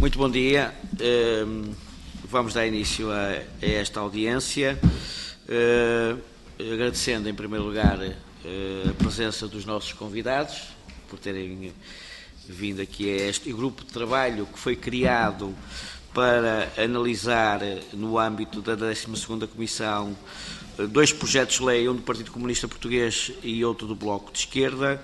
Muito bom dia. Vamos dar início a esta audiência, agradecendo em primeiro lugar a presença dos nossos convidados, por terem vindo aqui a este grupo de trabalho que foi criado para analisar, no âmbito da 12ª Comissão, dois projetos de lei, um do Partido Comunista Português e outro do Bloco de Esquerda.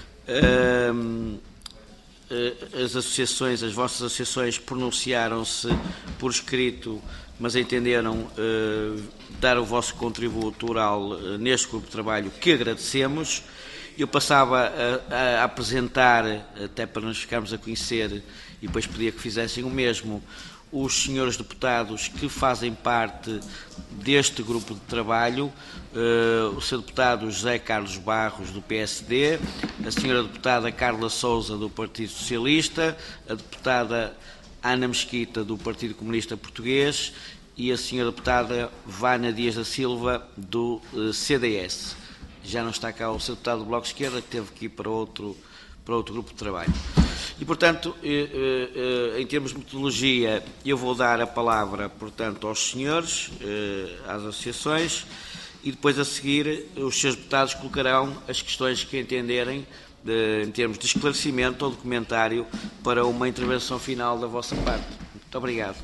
As associações, as vossas associações pronunciaram-se por escrito, mas entenderam dar o vosso contributo oral neste grupo de trabalho, que agradecemos. Eu passava a apresentar, até para nos ficarmos a conhecer, e depois pedia que fizessem o mesmo, os senhores deputados que fazem parte deste grupo de trabalho, o Sr. Deputado José Carlos Barros, do PSD, a Sra. Deputada Carla Sousa, do Partido Socialista, a Deputada Ana Mesquita, do Partido Comunista Português, e a Sra. Deputada Vânia Dias da Silva, do CDS. Já não está cá o Sr. Deputado do Bloco de Esquerda, que esteve aqui para outro grupo de trabalho. E, portanto, em termos de metodologia, eu vou dar a palavra, portanto, aos senhores, às associações, e depois, a seguir, os seus deputados colocarão as questões que entenderem, em termos de esclarecimento ou de comentário, para uma intervenção final da vossa parte. Muito obrigado.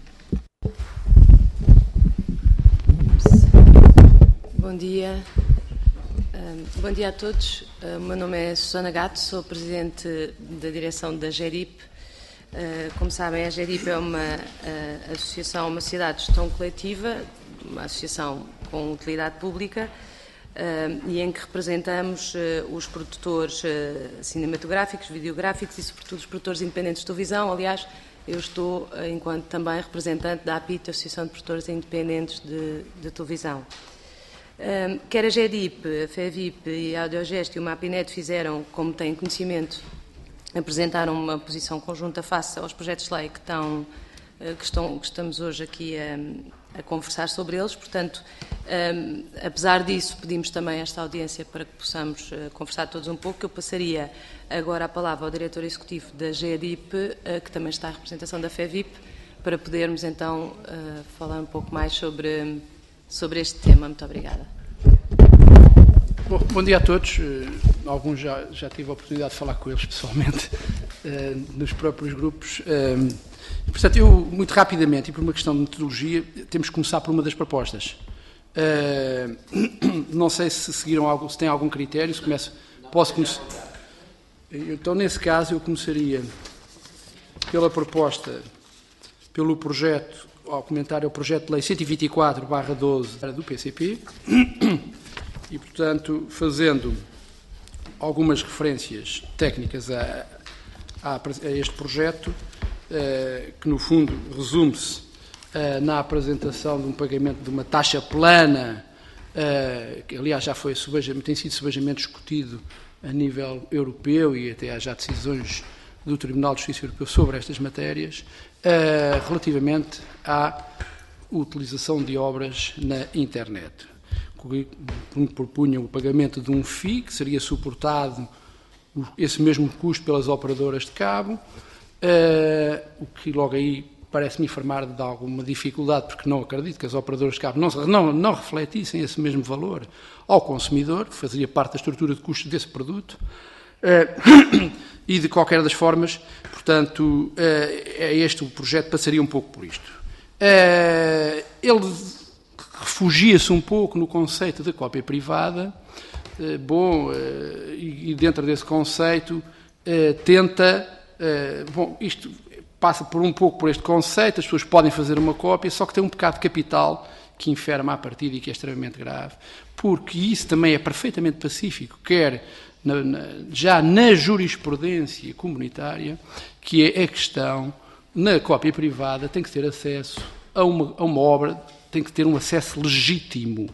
Bom dia. Bom dia a todos. O meu nome é Susana Gato, sou Presidente da Direção da GERIP. Como sabem, a GERIP é uma associação, uma sociedade de gestão coletiva, uma associação com utilidade pública, e em que representamos os produtores cinematográficos, videográficos e, sobretudo, os produtores independentes de televisão. Aliás, eu estou, enquanto também representante da APIT, Associação de Produtores Independentes de Televisão. Quer a GERIP, a FEVIP e a Audiogest e o MAPINET fizeram, como têm conhecimento, apresentaram uma posição conjunta face aos projetos de lei que estamos hoje aqui a conversar sobre eles. Portanto, apesar disso, pedimos também esta audiência para que possamos conversar todos um pouco. Eu passaria agora a palavra ao Diretor Executivo da GERIP, que também está em representação da FEVIP, para podermos então falar um pouco mais sobre este tema. Muito obrigada. Bom dia a todos. Alguns já tive a oportunidade de falar com eles pessoalmente, nos próprios grupos. Portanto, eu, muito rapidamente, e por uma questão de metodologia, temos que começar por uma das propostas. Não sei se seguiram algo, se têm algum critério, se começo. Posso começar? Então, nesse caso, eu começaria pela proposta, pelo projeto, ao comentário, o projeto de lei 124/12 do PCP, e, portanto, fazendo algumas referências técnicas a este projeto, que, no fundo, resume-se na apresentação de um pagamento de uma taxa plana, que, aliás, já tem sido subejamente discutido a nível europeu e até há já decisões do Tribunal de Justiça Europeu sobre estas matérias, relativamente à utilização de obras na internet. Propunham o pagamento de um FII, que seria suportado esse mesmo custo pelas operadoras de cabo, o que logo aí parece-me informar de alguma dificuldade, porque não acredito que as operadoras de cabo não refletissem esse mesmo valor ao consumidor, que fazia parte da estrutura de custos desse produto. E, de qualquer das formas, portanto, este projeto passaria um pouco por isto. Ele refugia-se um pouco no conceito da cópia privada, e dentro desse conceito tenta, isto passa um pouco por este conceito, as pessoas podem fazer uma cópia, só que tem um pecado capital que inferma à partida e que é extremamente grave, porque isso também é perfeitamente pacífico, quer já na jurisprudência comunitária, que é a questão, na cópia privada, tem que ter acesso a uma obra, tem que ter um acesso legítimo.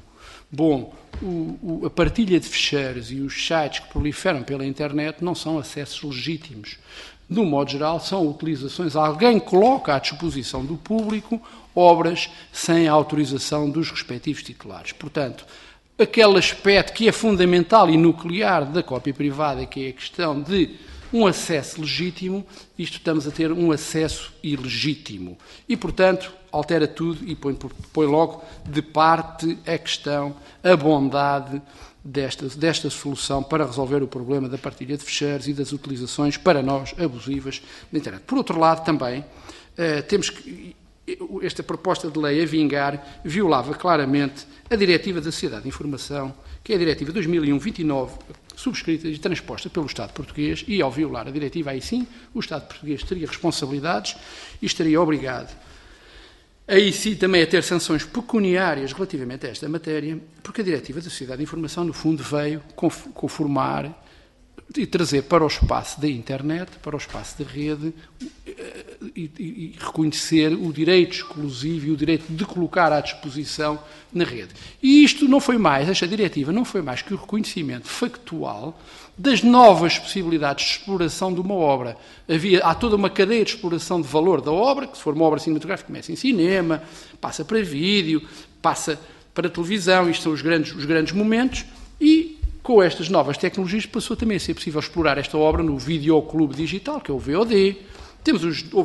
A partilha de ficheiros e os sites que proliferam pela internet não são acessos legítimos. De um modo geral, são utilizações, alguém coloca à disposição do público obras sem a autorização dos respectivos titulares. Portanto, aquele aspecto que é fundamental e nuclear da cópia privada, que é a questão de um acesso legítimo, isto estamos a ter um acesso ilegítimo. E, portanto, altera tudo e põe logo de parte a questão, a bondade desta solução para resolver o problema da partilha de ficheiros e das utilizações, para nós, abusivas da internet. Por outro lado, também, temos que... Esta proposta de lei a vingar violava claramente a Diretiva da Sociedade de Informação, que é a Diretiva 2001-29, subscrita e transposta pelo Estado português, e ao violar a Diretiva, aí sim, o Estado português teria responsabilidades e estaria obrigado, aí sim, também a ter sanções pecuniárias relativamente a esta matéria, porque a Diretiva da Sociedade de Informação, no fundo, veio conformar e trazer para o espaço da internet, para o espaço da rede, e reconhecer o direito exclusivo e o direito de colocar à disposição na rede. E isto não foi mais, esta diretiva não foi mais que o reconhecimento factual das novas possibilidades de exploração de uma obra. Há toda uma cadeia de exploração de valor da obra, que se for uma obra cinematográfica, começa em cinema, passa para vídeo, passa para televisão, isto são os grandes momentos, e com estas novas tecnologias passou também a ser possível explorar esta obra no videoclube digital, que é o VOD. Temos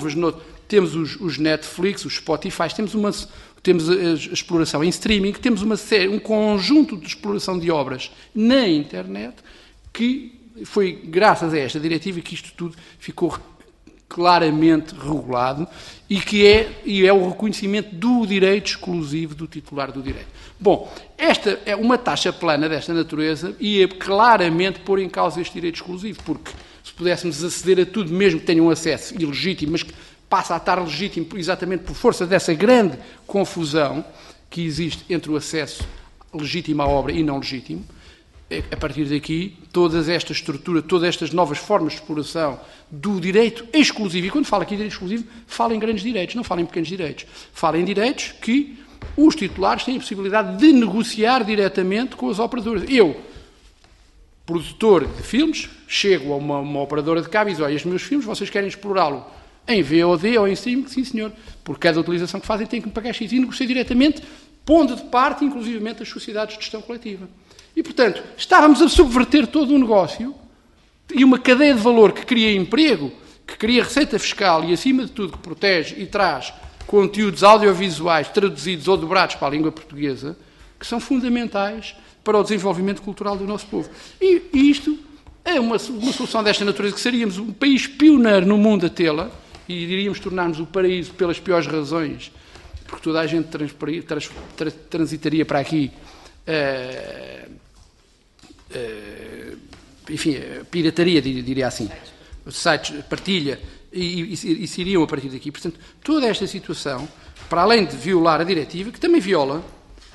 os Netflix, os Spotify, temos a exploração em streaming, temos um conjunto de exploração de obras na internet, que foi graças a esta diretiva que isto tudo ficou claramente regulado e é o reconhecimento do direito exclusivo do titular do direito. Bom, esta é uma taxa plana desta natureza e é claramente pôr em causa este direito exclusivo, porque se pudéssemos aceder a tudo, mesmo que tenham um acesso ilegítimo, mas que passa a estar legítimo exatamente por força dessa grande confusão que existe entre o acesso legítimo à obra e não legítimo, a partir daqui, toda esta estrutura, todas estas novas formas de exploração do direito exclusivo, e quando falo aqui de direito exclusivo, falo em grandes direitos, não falo em pequenos direitos. Falo em direitos que os titulares têm a possibilidade de negociar diretamente com as operadoras. Eu, produtor de filmes, chego a uma operadora de cabo e diz: olha, estes meus filmes, vocês querem explorá-lo em VOD ou em streaming? Sim, senhor. Por cada utilização que fazem, têm que me pagar X e negociar diretamente, pondo de parte, inclusivamente, as sociedades de gestão coletiva. E, portanto, estávamos a subverter todo o negócio e uma cadeia de valor que cria emprego, que cria receita fiscal e, acima de tudo, que protege e traz conteúdos audiovisuais traduzidos ou dobrados para a língua portuguesa, que são fundamentais para o desenvolvimento cultural do nosso povo. E isto é uma solução desta natureza, que seríamos um país pioneiro no mundo a tê-la e iríamos tornar-nos o paraíso pelas piores razões, porque toda a gente transitaria para aqui enfim, pirataria, diria assim, sites, partilha, e se iriam a partir daqui. Portanto, toda esta situação, para além de violar a diretiva, que também viola,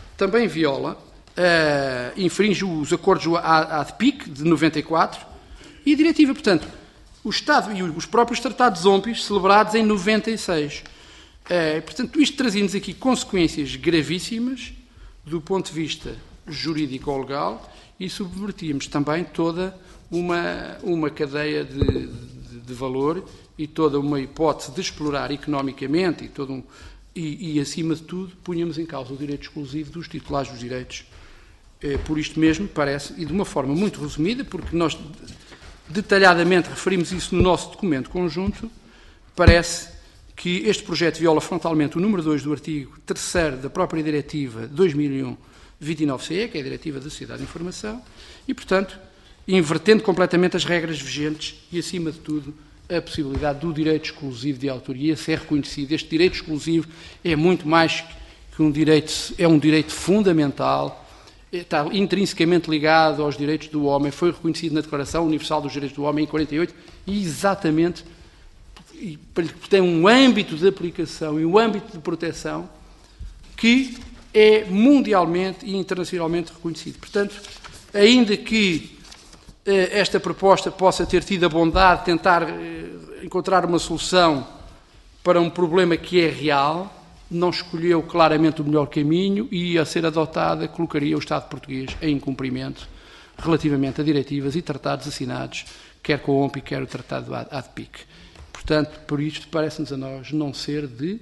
infringe os acordos ADPIC de 94 e a diretiva, portanto, o Estado e os próprios tratados OMPIs celebrados em 96. Portanto, isto trazia-nos aqui consequências gravíssimas do ponto de vista jurídico ou legal, e subvertíamos também toda uma cadeia de valor e toda uma hipótese de explorar economicamente e, acima de tudo, punhamos em causa o direito exclusivo dos titulares dos direitos. Por isto mesmo, parece, e de uma forma muito resumida, porque nós detalhadamente referimos isso no nosso documento conjunto, parece que este projeto viola frontalmente o número 2 do artigo 3º da própria Diretiva 2001-29-CE, que é a Diretiva da Sociedade de Informação, e, portanto, invertendo completamente as regras vigentes e, acima de tudo, a possibilidade do direito exclusivo de autoria ser reconhecido. Este direito exclusivo é muito mais que um direito, é um direito fundamental, está intrinsecamente ligado aos direitos do homem, foi reconhecido na Declaração Universal dos Direitos do Homem em 48, e exatamente tem um âmbito de aplicação e um âmbito de proteção que é mundialmente e internacionalmente reconhecido. Portanto, ainda que esta proposta possa ter tido a bondade de tentar encontrar uma solução para um problema que é real, não escolheu claramente o melhor caminho e, a ser adotada, colocaria o Estado português em incumprimento relativamente a diretivas e tratados assinados, quer com a OMPI, quer o Tratado ADPIC. Portanto, por isto, parece-nos a nós não ser de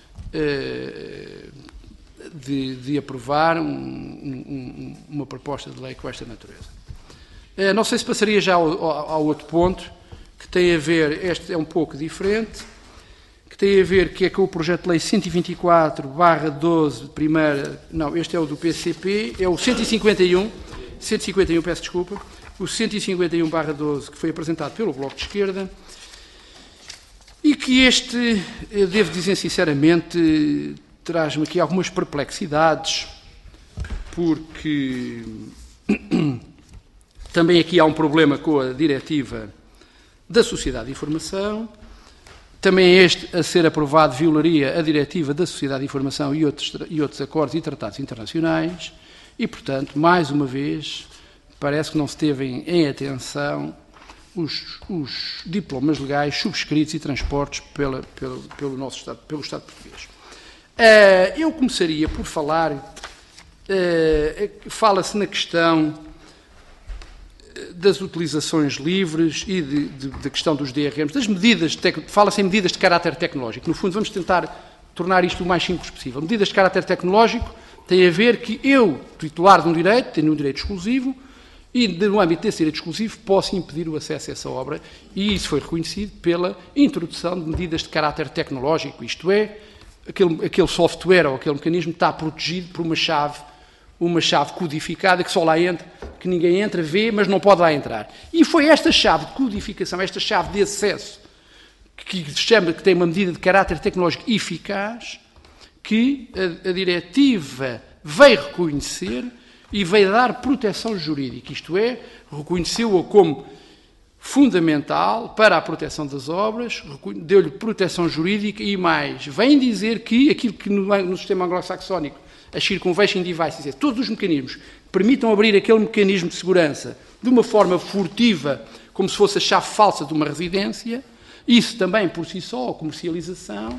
aprovar uma proposta de lei com esta natureza. Não sei se passaria já ao outro ponto, que tem a ver, este é um pouco diferente, que tem a ver que é com o projeto de lei 124/12, primeira, não, este é o do PCP, é o 151, peço desculpa, o 151/12, que foi apresentado pelo Bloco de Esquerda, e que este, eu devo dizer sinceramente, traz-me aqui algumas perplexidades, porque também aqui há um problema com a diretiva da Sociedade de Informação, também este, a ser aprovado, violaria a diretiva da Sociedade de Informação e outros acordos e tratados internacionais, e, portanto, mais uma vez, parece que não se teve em atenção os diplomas legais subscritos e transportes pelo nosso Estado, pelo Estado português. Eu começaria por falar, fala-se na questão das utilizações livres e da questão dos DRMs, das medidas, fala-se em medidas de caráter tecnológico. No fundo, vamos tentar tornar isto o mais simples possível. Medidas de caráter tecnológico têm a ver que eu, titular de um direito, tenho um direito exclusivo, e, no âmbito desse direito exclusivo, posso impedir o acesso a essa obra, e isso foi reconhecido pela introdução de medidas de caráter tecnológico, isto é, aquele software ou aquele mecanismo está protegido por uma chave codificada que só lá entra, que ninguém entra, vê, mas não pode lá entrar. E foi esta chave de codificação, esta chave de acesso, que tem uma medida de caráter tecnológico eficaz, que a diretiva veio reconhecer e veio dar proteção jurídica, isto é, reconheceu-a como fundamental para a proteção das obras, deu-lhe proteção jurídica e mais, vem dizer que aquilo que no sistema anglo-saxónico, as circumvention devices, todos os mecanismos que permitam abrir aquele mecanismo de segurança de uma forma furtiva, como se fosse a chave falsa de uma residência, isso também por si só, a comercialização,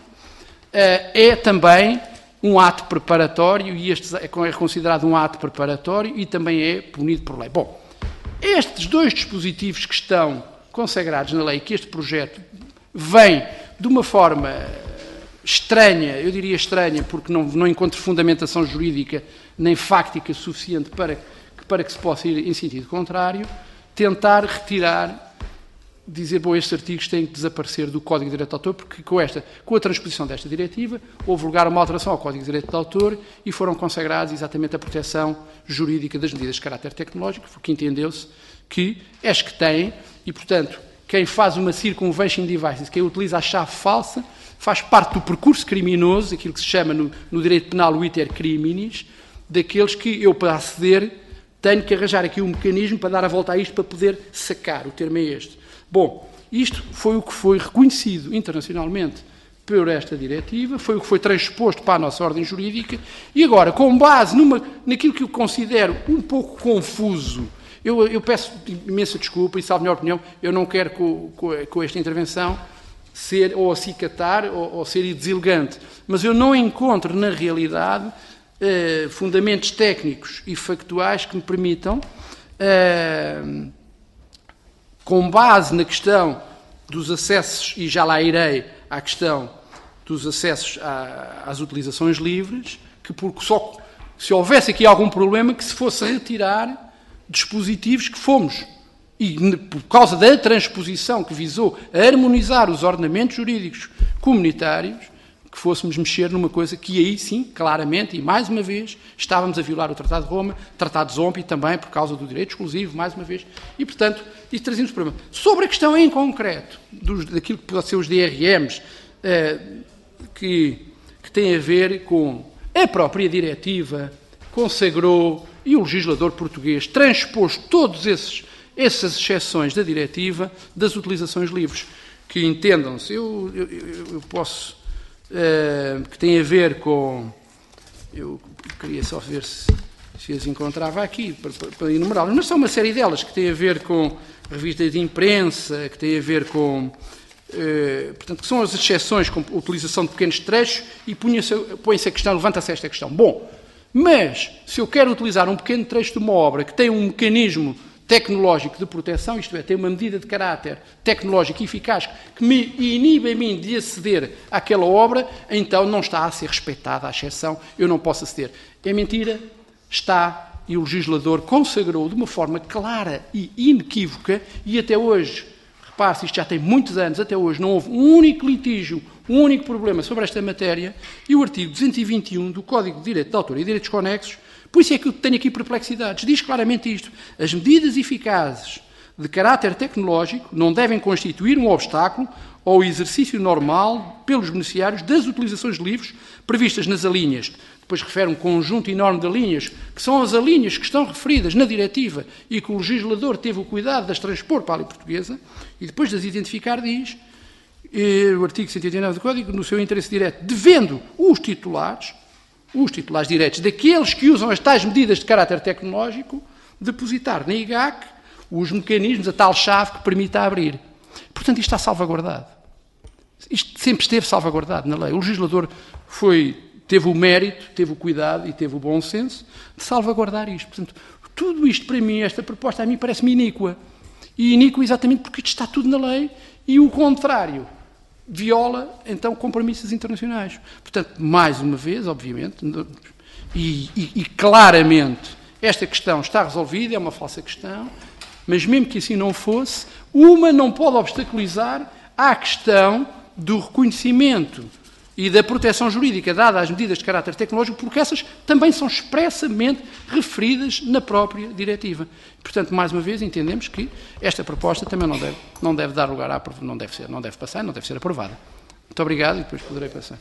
é também um ato preparatório, e este é considerado um ato preparatório e também é punido por lei. Bom, estes dois dispositivos que estão consagrados na lei, que este projeto vem de uma forma estranha, eu diria estranha, porque não encontro fundamentação jurídica nem fáctica suficiente para que se possa ir em sentido contrário, tentar retirar, dizer, bom, estes artigos têm que desaparecer do Código de Direito de Autor, porque com a transposição desta diretiva houve lugar a uma alteração ao Código de Direito de Autor e foram consagrados exatamente a proteção jurídica das medidas de caráter tecnológico, porque entendeu-se que as que têm, e portanto, quem faz uma circumvention devices, quem utiliza a chave falsa, faz parte do percurso criminoso, aquilo que se chama no direito penal o iter criminis, daqueles que eu, para aceder, tenho que arranjar aqui um mecanismo para dar a volta a isto para poder sacar. O termo é este. Bom, isto foi o que foi reconhecido internacionalmente por esta diretiva, foi o que foi transposto para a nossa ordem jurídica, e agora, com base naquilo que eu considero um pouco confuso, eu peço imensa desculpa e, salvo a minha opinião, eu não quero com esta intervenção ser ou acicatar ou ser deselegante, mas eu não encontro na realidade fundamentos técnicos e factuais que me permitam, com base na questão dos acessos, e já lá irei à questão dos acessos às utilizações livres, que porque só se houvesse aqui algum problema que se fosse retirar dispositivos que fomos, e por causa da transposição que visou a harmonizar os ordenamentos jurídicos comunitários, que fôssemos mexer numa coisa que aí sim, claramente, e mais uma vez, estávamos a violar o Tratado de Roma, Tratado de Zombi também, por causa do direito exclusivo, mais uma vez, e portanto, isso trazíamos problema. Sobre a questão em concreto, daquilo que pode ser os DRMs, que tem a ver com a própria diretiva, consagrou, e o legislador português transpôs todos essas exceções da diretiva das utilizações livres, que entendam-se, eu posso, que tem a ver com, eu queria só ver se as encontrava aqui, para enumerá-las, mas são uma série delas, que têm a ver com revistas de imprensa, que têm a ver com, portanto, que são as exceções com a utilização de pequenos trechos, e põe-se a questão, levanta-se esta questão. Bom, mas, se eu quero utilizar um pequeno trecho de uma obra que tem um mecanismo tecnológico de proteção, isto é, tem uma medida de caráter tecnológico eficaz que me inibe a mim de aceder àquela obra, então não está a ser respeitada a exceção, eu não posso aceder. É mentira, está, e o legislador consagrou de uma forma clara e inequívoca, e até hoje, repare-se, isto já tem muitos anos, até hoje não houve um único litígio, um único problema sobre esta matéria, e o artigo 221 do Código de Direito de Autor e Direitos Conexos, por isso é que eu tenho aqui perplexidades, diz claramente isto: as medidas eficazes de caráter tecnológico não devem constituir um obstáculo ao exercício normal pelos beneficiários das utilizações de livros previstas nas alíneas. Depois refere um conjunto enorme de alíneas, que são as alíneas que estão referidas na diretiva e que o legislador teve o cuidado de as transpor para a lei portuguesa, e depois de as identificar diz, o artigo 189 do Código, no seu interesse direto, devendo os titulares diretos daqueles que usam as tais medidas de caráter tecnológico, depositar na IGAC os mecanismos, a tal chave que permita abrir. Portanto, isto está salvaguardado. Isto sempre esteve salvaguardado na lei. O legislador teve o mérito, teve o cuidado e teve o bom senso de salvaguardar isto. Portanto, tudo isto para mim, esta proposta a mim parece-me iníqua. E iníqua exatamente porque isto está tudo na lei e o contrário viola, então, compromissos internacionais. Portanto, mais uma vez, obviamente, e claramente, esta questão está resolvida, é uma falsa questão, mas mesmo que assim não fosse, uma não pode obstaculizar a questão do reconhecimento e da proteção jurídica dada às medidas de caráter tecnológico, porque essas também são expressamente referidas na própria diretiva. Portanto, mais uma vez, entendemos que esta proposta também não deve dar lugar à aprovação, não deve passar, não deve ser aprovada. Muito obrigado e depois poderei passar.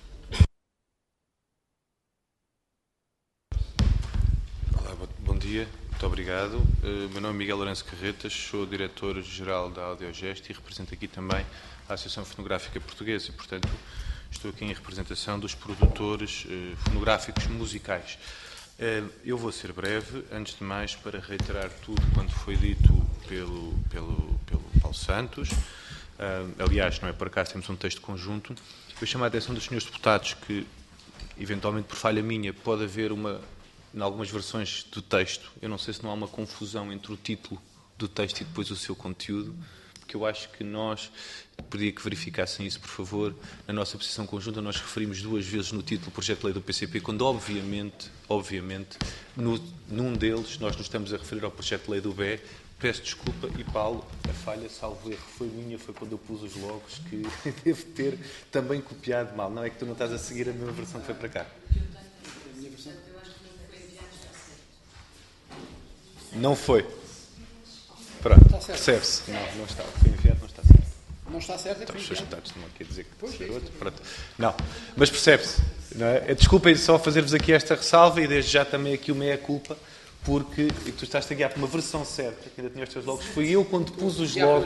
Olá, bom dia. Muito obrigado. Meu nome é Miguel Lourenço Carretas, sou diretor-geral da Audiogest e represento aqui também a Associação Fonográfica Portuguesa e, portanto, estou aqui em representação dos produtores fonográficos musicais. Eu vou ser breve, antes de mais, para reiterar tudo quanto foi dito pelo Paulo Santos. Aliás, não é por acaso, temos um texto conjunto. Eu chamo a atenção dos senhores deputados que, eventualmente por falha minha, pode haver em algumas versões do texto, eu não sei se não há uma confusão entre o título do texto e depois o seu conteúdo, porque eu acho que nós, pedia que verificassem isso, por favor, na nossa posição conjunta, nós referimos 2 vezes no título o projeto de lei do PCP, quando obviamente, num deles nós nos estamos a referir ao projeto de lei do BE. Peço desculpa, e Paulo, a falha, salvo erro, foi minha, foi quando eu pus os logos, que devo ter também copiado mal. Não é que tu não estás a seguir a mesma versão que foi para cá. Não foi. Pronto, percebe-se. Não está. Foi enviado, não está certo. Não está certo, é que Então, os seus deputados não quer dizer que pode ser outro. Pois. Pronto. Não, mas percebe-se. Não é? Desculpem só fazer-vos aqui esta ressalva e desde já também aqui o meia-culpa, porque tu estás a guiar para uma versão certa, que ainda tinha os teus logos. Fui eu quando pus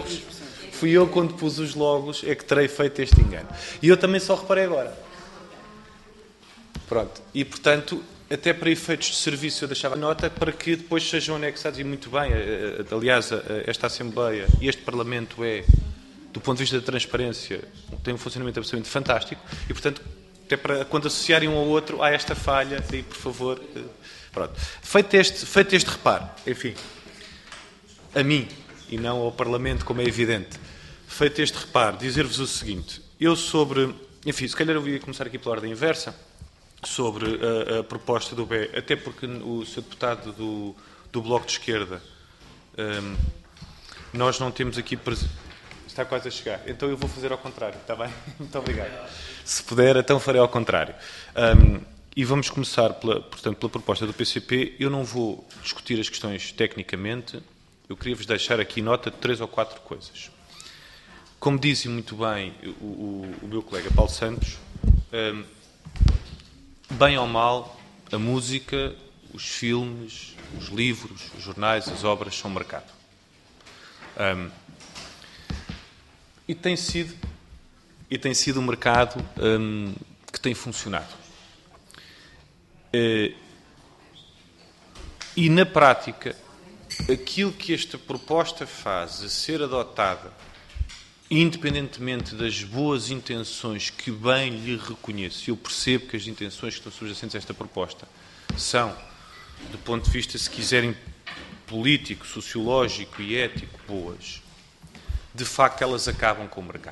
os logos, é que terei feito este engano. E eu também só reparei agora. Pronto. E, portanto, até para efeitos de serviço eu deixava nota para que depois sejam anexados, e muito bem, aliás, esta Assembleia e este Parlamento é, do ponto de vista da transparência, tem um funcionamento absolutamente fantástico e, portanto, até para quando associarem um ao outro, há esta falha, e por favor, pronto. Feito este reparo, enfim, a mim e não ao Parlamento, como é evidente, feito este reparo, dizer-vos o seguinte, enfim, se calhar eu ia começar aqui pela ordem inversa, sobre a proposta do BE, até porque o Sr. Deputado do Bloco de Esquerda, nós não temos aqui... Está quase a chegar. Então eu vou fazer ao contrário, está bem? Muito obrigado. Se puder, então farei ao contrário. E vamos começar, portanto, pela proposta do PCP. Eu não vou discutir as questões tecnicamente, eu queria-vos deixar aqui nota de 3 ou 4 coisas. Como disse muito bem o meu colega Paulo Santos, bem ou mal, a música, os filmes, os livros, os jornais, as obras são mercado. E tem sido um mercado que tem funcionado. E, na prática, aquilo que esta proposta faz a ser adotada, independentemente das boas intenções que bem lhe reconheço, eu percebo que as intenções que estão subjacentes a esta proposta são, do ponto de vista, se quiserem, político, sociológico e ético, boas, de facto elas acabam com o mercado.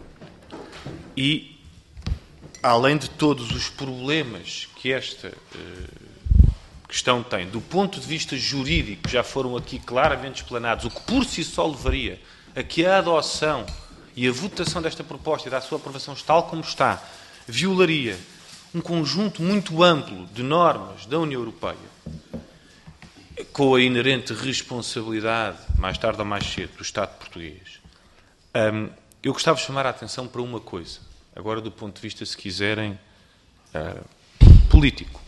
E, além de todos os problemas que esta questão tem, do ponto de vista jurídico, já foram aqui claramente explanados, o que por si só levaria a que a adoção e a votação desta proposta e da sua aprovação tal como está violaria um conjunto muito amplo de normas da União Europeia, com a inerente responsabilidade, mais tarde ou mais cedo, do Estado português, eu gostava de chamar a atenção para uma coisa, agora do ponto de vista, se quiserem, político.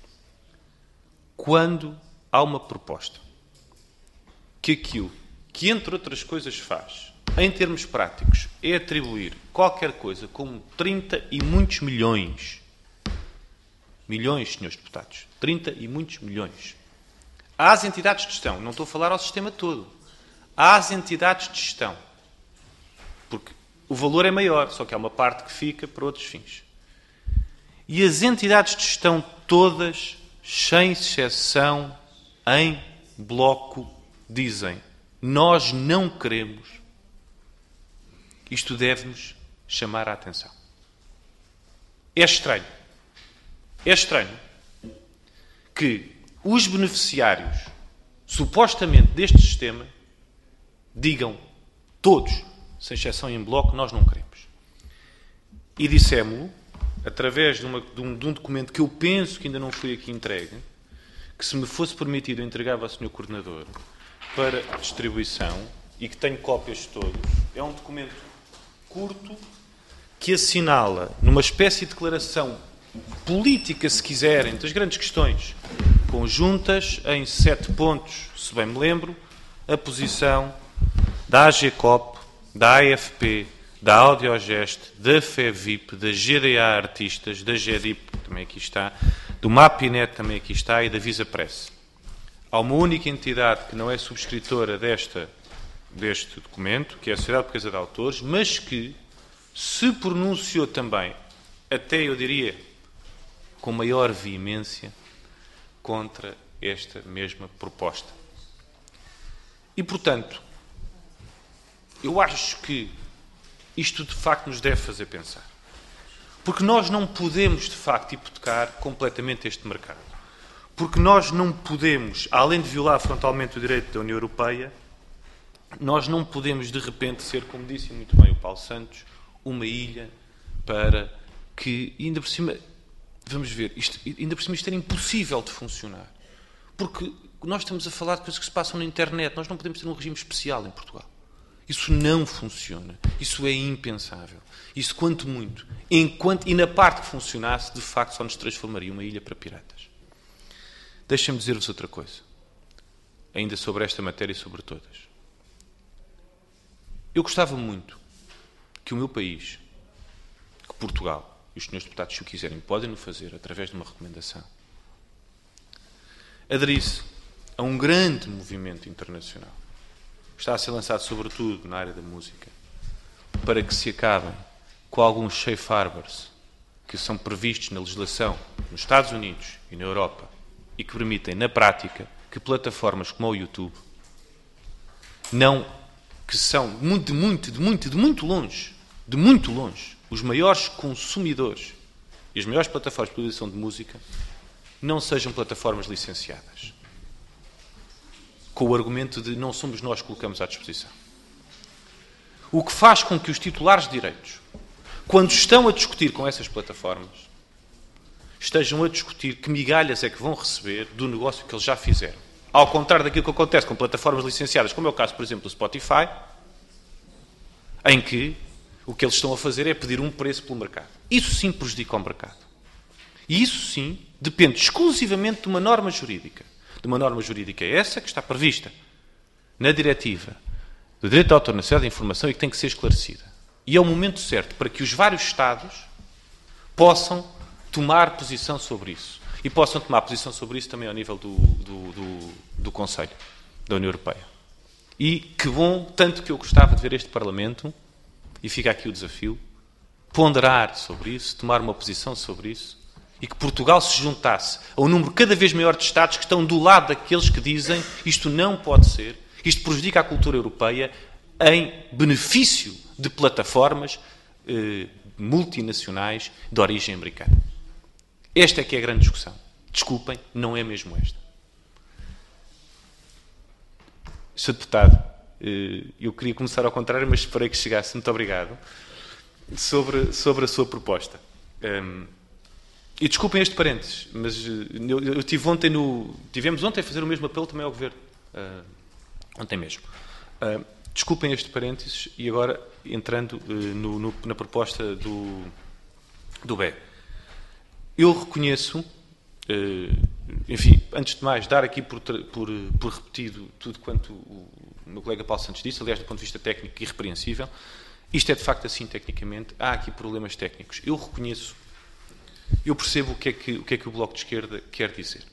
Quando há uma proposta que aquilo que, entre outras coisas, faz, em termos práticos, é atribuir qualquer coisa como 30 e muitos milhões, senhores deputados, 30 e muitos milhões, às entidades de gestão, não estou a falar ao sistema todo, às entidades de gestão, porque o valor é maior, só que há uma parte que fica para outros fins. E as entidades de gestão todas, sem exceção, em bloco, dizem: nós não queremos. Isto deve-nos chamar a atenção. É estranho que os beneficiários, supostamente deste sistema, digam todos, sem exceção em bloco, nós não queremos. E dissemos-lo através de um documento que eu penso que ainda não foi aqui entregue, que, se me fosse permitido, eu entregava ao Sr. Coordenador para distribuição e que tenho cópias de todos. É um documento curto que assinala, numa espécie de declaração política, se quiserem, das grandes questões conjuntas, em 7 pontos, se bem me lembro, a posição da AGCOP, da AFP, da Audiogest, da FEVIP, da GDA Artistas, da GEDIP, que também aqui está, do MAPINET, também aqui está, e da Visapress. Há uma única entidade que não é subscritora deste documento, que é a Sociedade Portuguesa de Autores, mas que se pronunciou também, até eu diria, com maior veemência, contra esta mesma proposta. E, portanto, eu acho que isto de facto nos deve fazer pensar. Porque nós não podemos de facto hipotecar completamente este mercado. Porque nós não podemos, além de violar frontalmente o direito da União Europeia, nós não podemos de repente ser, como disse muito bem o Paulo Santos, uma ilha para que, ainda por cima, vamos ver, ainda por cima isto era impossível de funcionar. Porque nós estamos a falar de coisas que se passam na internet, nós não podemos ter um regime especial em Portugal. Isso não funciona. Isso é impensável. Isso, quanto muito, e na parte que funcionasse, de facto, só nos transformaria uma ilha para piratas. Deixem-me dizer-vos outra coisa, ainda sobre esta matéria e sobre todas. Eu gostava muito que o meu país, que Portugal, e os senhores deputados, se o quiserem, podem o fazer através de uma recomendação, aderisse a um grande movimento internacional. Está a ser lançado sobretudo na área da música, para que se acabem com alguns safe harbors que são previstos na legislação nos Estados Unidos e na Europa e que permitem, na prática, que plataformas como o YouTube, que são de muito longe, os maiores consumidores e as maiores plataformas de produção de música, não sejam plataformas licenciadas. Com o argumento de não somos nós que colocamos à disposição. O que faz com que os titulares de direitos, quando estão a discutir com essas plataformas, estejam a discutir que migalhas é que vão receber do negócio que eles já fizeram. Ao contrário daquilo que acontece com plataformas licenciadas, como é o caso, por exemplo, do Spotify, em que o que eles estão a fazer é pedir um preço pelo mercado. Isso sim prejudica o mercado. E isso sim depende exclusivamente de uma norma jurídica. De uma norma jurídica essa que está prevista na diretiva do direito de autor na sociedade de informação e que tem que ser esclarecida. E é o momento certo para que os vários Estados possam tomar posição sobre isso. E possam tomar posição sobre isso também ao nível do Conselho da União Europeia. E que bom, tanto que eu gostava de ver este Parlamento, e fica aqui o desafio, ponderar sobre isso, tomar uma posição sobre isso, e que Portugal se juntasse a um número cada vez maior de Estados que estão do lado daqueles que dizem isto não pode ser, isto prejudica a cultura europeia em benefício de plataformas multinacionais de origem americana. Esta é que é a grande discussão. Desculpem, não é mesmo esta. Sr. Deputado, eu queria começar ao contrário, mas esperei que chegasse. Muito obrigado. Sobre a sua proposta. E desculpem este parênteses, mas eu tivemos ontem a fazer o mesmo apelo também ao Governo. Ontem mesmo. Desculpem este parênteses e agora entrando na proposta do BE. Eu reconheço, enfim, antes de mais, dar aqui por repetido tudo quanto o meu colega Paulo Santos disse, aliás, do ponto de vista técnico, irrepreensível. Isto é de facto assim tecnicamente, há aqui problemas técnicos. Eu reconheço, eu percebo o que é que o Bloco de Esquerda quer dizer.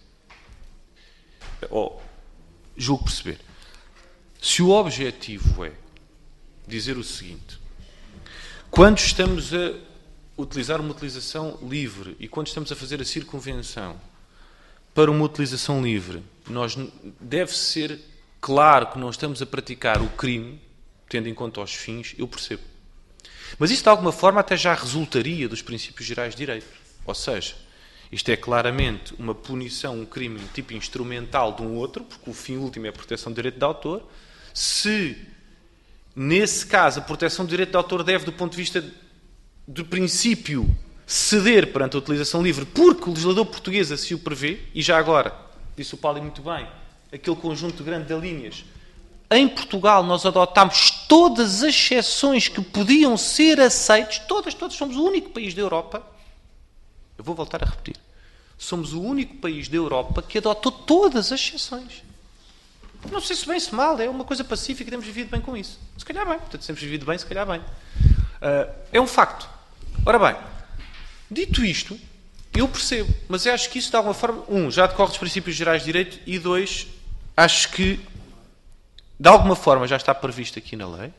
Julgo perceber. Se o objetivo é dizer o seguinte, quando estamos a utilizar uma utilização livre e quando estamos a fazer a circunvenção para uma utilização livre, deve ser claro que não estamos a praticar o crime, tendo em conta os fins, eu percebo. Mas isso, de alguma forma, até já resultaria dos princípios gerais de direito. Ou seja, isto é claramente uma punição, um crime tipo instrumental de um outro, porque o fim último é a proteção do direito de autor. Se, nesse caso, a proteção do direito de autor deve, do ponto de vista do princípio, ceder perante a utilização livre, porque o legislador português assim o prevê, e já agora, disse o Paulo muito bem, aquele conjunto grande de linhas. Em Portugal nós adotámos todas as exceções que podiam ser aceitas, todas, somos o único país da Europa, eu vou voltar a repetir, somos o único país da Europa que adotou todas as exceções. Não sei se bem se mal, é uma coisa pacífica e temos vivido bem com isso. Se calhar bem, portanto, se temos vivido bem, se calhar bem. É um facto. Ora bem, dito isto, eu percebo, mas eu acho que isso de alguma forma, já decorre dos princípios gerais de direito e dois, acho que de alguma forma já está previsto aqui na lei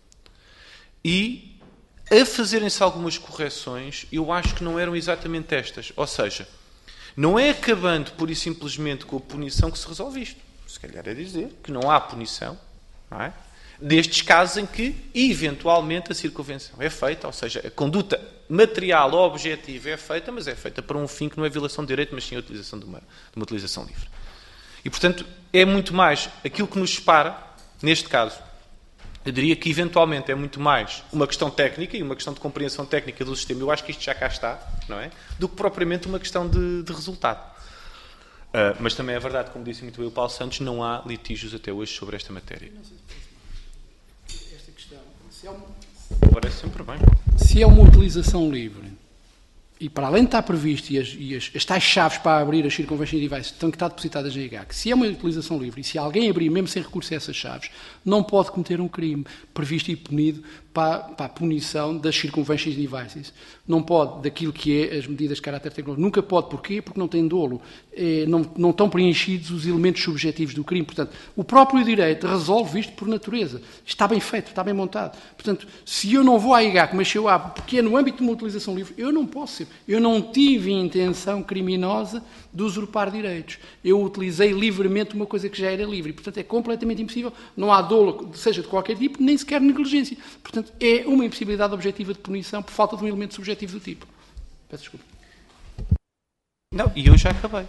e a fazerem-se algumas correções, eu acho que não eram exatamente estas. Ou seja, não é acabando pura e simplesmente com a punição que se resolve isto. Se calhar é dizer que não há punição, não é? Destes casos em que, eventualmente, a circunvenção é feita, ou seja, a conduta material ou objetiva é feita, mas é feita para um fim que não é violação de direito, mas sim a utilização de uma utilização livre. E, portanto, é muito mais aquilo que nos separa, neste caso, eu diria que, eventualmente, é muito mais uma questão técnica e uma questão de compreensão técnica do sistema, eu acho que isto já cá está, não é? Do que propriamente uma questão de resultado. Mas também é verdade, como disse muito bem o Paulo Santos, não há litígios até hoje sobre esta matéria. Esta questão, Parece sempre bem. Se é uma utilização livre e para além de estar previsto e as tais chaves para abrir as circunvention devices têm que estar depositadas na IGAC, se é uma utilização livre e se alguém abrir mesmo sem recurso a essas chaves, não pode cometer um crime previsto e punido para a punição das circunvention devices. Não pode, daquilo que é as medidas de caráter tecnológico. Nunca pode. Porquê? Porque não tem dolo. Não estão preenchidos os elementos subjetivos do crime. Portanto, o próprio direito resolve isto por natureza. Está bem feito, está bem montado. Portanto, se eu não vou à IGAC, mas se eu abro, porque é no âmbito de uma utilização livre, eu não posso ser. Eu não tive intenção criminosa de usurpar direitos. Eu utilizei livremente uma coisa que já era livre. Portanto, é completamente impossível. Não há dolo, seja de qualquer tipo, nem sequer negligência. Portanto, é uma impossibilidade objetiva de punição por falta de um elemento subjetivo do tipo. Peço desculpa. Não, e eu já acabei.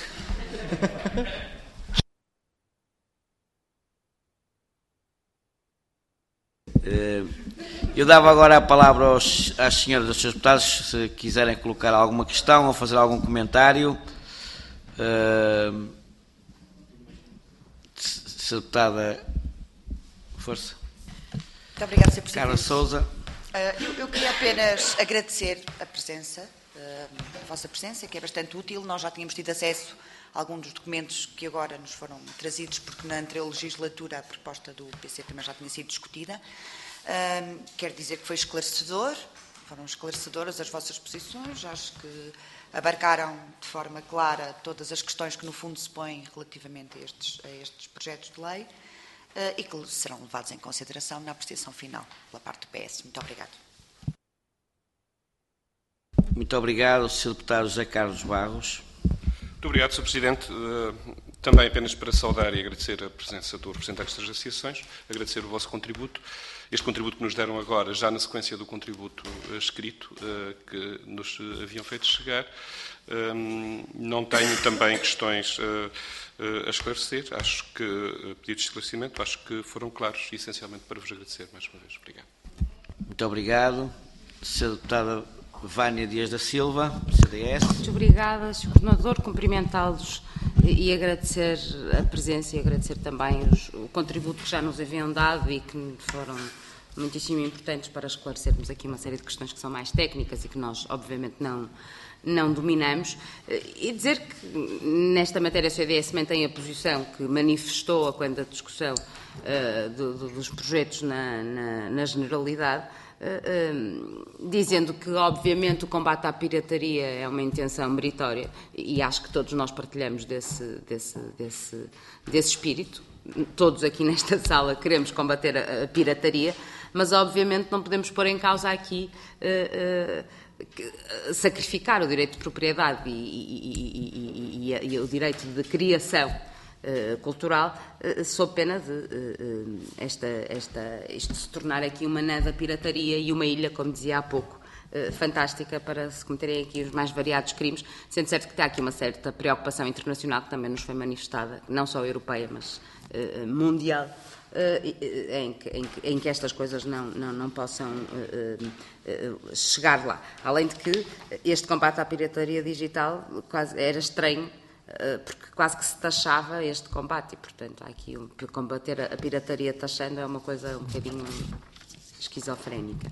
Eu dava agora a palavra às senhoras e aos senhores deputados, se quiserem colocar alguma questão ou fazer algum comentário. Senhora deputada, força. Muito obrigada, Sr. Presidente. Carla Sousa. Eu queria apenas agradecer a presença, a vossa presença, que é bastante útil. Nós já tínhamos tido acesso a alguns dos documentos que agora nos foram trazidos, porque na anterior legislatura a proposta do PC também já tinha sido discutida. Quero dizer que foi esclarecedor, foram esclarecedoras as vossas posições, acho que abarcaram de forma clara todas as questões que no fundo se põem relativamente a estes projetos de lei e que serão levados em consideração na apreciação final pela parte do PS. Muito obrigado. Muito obrigado, Sr. Deputado José Carlos Barros. Muito obrigado, Sr. Presidente. Também apenas para saudar e agradecer a presença do representante das associações, agradecer o vosso contributo, este contributo que nos deram agora, já na sequência do contributo escrito que nos haviam feito chegar. Não tenho também questões a esclarecer, acho que pedidos de esclarecimento, acho que foram claros, essencialmente para vos agradecer mais uma vez. Obrigado. Muito obrigado. Sra. Deputada Vânia Dias da Silva, CDS. Muito obrigada, Sr. Coordenador. Cumprimentá-los e agradecer a presença e agradecer também o contributo que já nos haviam dado e que foram muitíssimo importantes para esclarecermos aqui uma série de questões que são mais técnicas e que nós, obviamente, não dominamos. E dizer que nesta matéria a CDS mantém a posição que manifestou quando da discussão dos projetos na generalidade, dizendo que, obviamente, o combate à pirataria é uma intenção meritória e acho que todos nós partilhamos desse espírito. Todos aqui nesta sala queremos combater a pirataria, mas, obviamente, não podemos pôr em causa aqui sacrificar o direito de propriedade e o direito de criação cultural, sob pena de isto se tornar aqui uma nã da pirataria e uma ilha, como dizia há pouco, fantástica para se cometerem aqui os mais variados crimes, sendo certo que há aqui uma certa preocupação internacional que também nos foi manifestada, não só europeia, mas mundial, em que estas coisas não possam chegar lá. Além de que este combate à pirataria digital quase era estranho, porque quase que se taxava este combate e, portanto, há aqui combater a pirataria taxando é uma coisa um bocadinho esquizofrénica.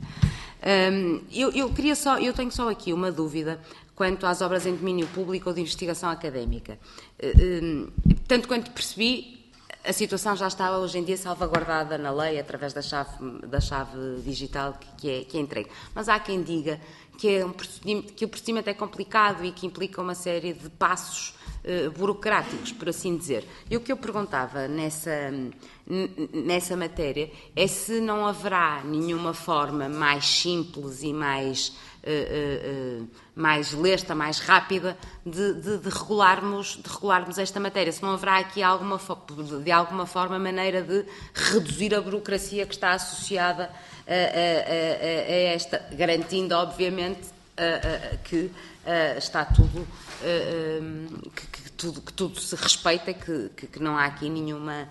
Eu tenho só aqui uma dúvida quanto às obras em domínio público ou de investigação académica. Tanto quanto percebi, a situação já está hoje em dia salvaguardada na lei através da chave digital que é entregue. Mas há quem diga que o procedimento é complicado e que implica uma série de passos burocráticos, por assim dizer. E o que eu perguntava nessa matéria é se não haverá nenhuma forma mais simples e mais lesta, mais rápida de regularmos esta matéria. Se não haverá aqui de alguma forma maneira de reduzir a burocracia que está associada a esta, garantindo, obviamente, que está tudo que tudo se respeita, que não há aqui nenhuma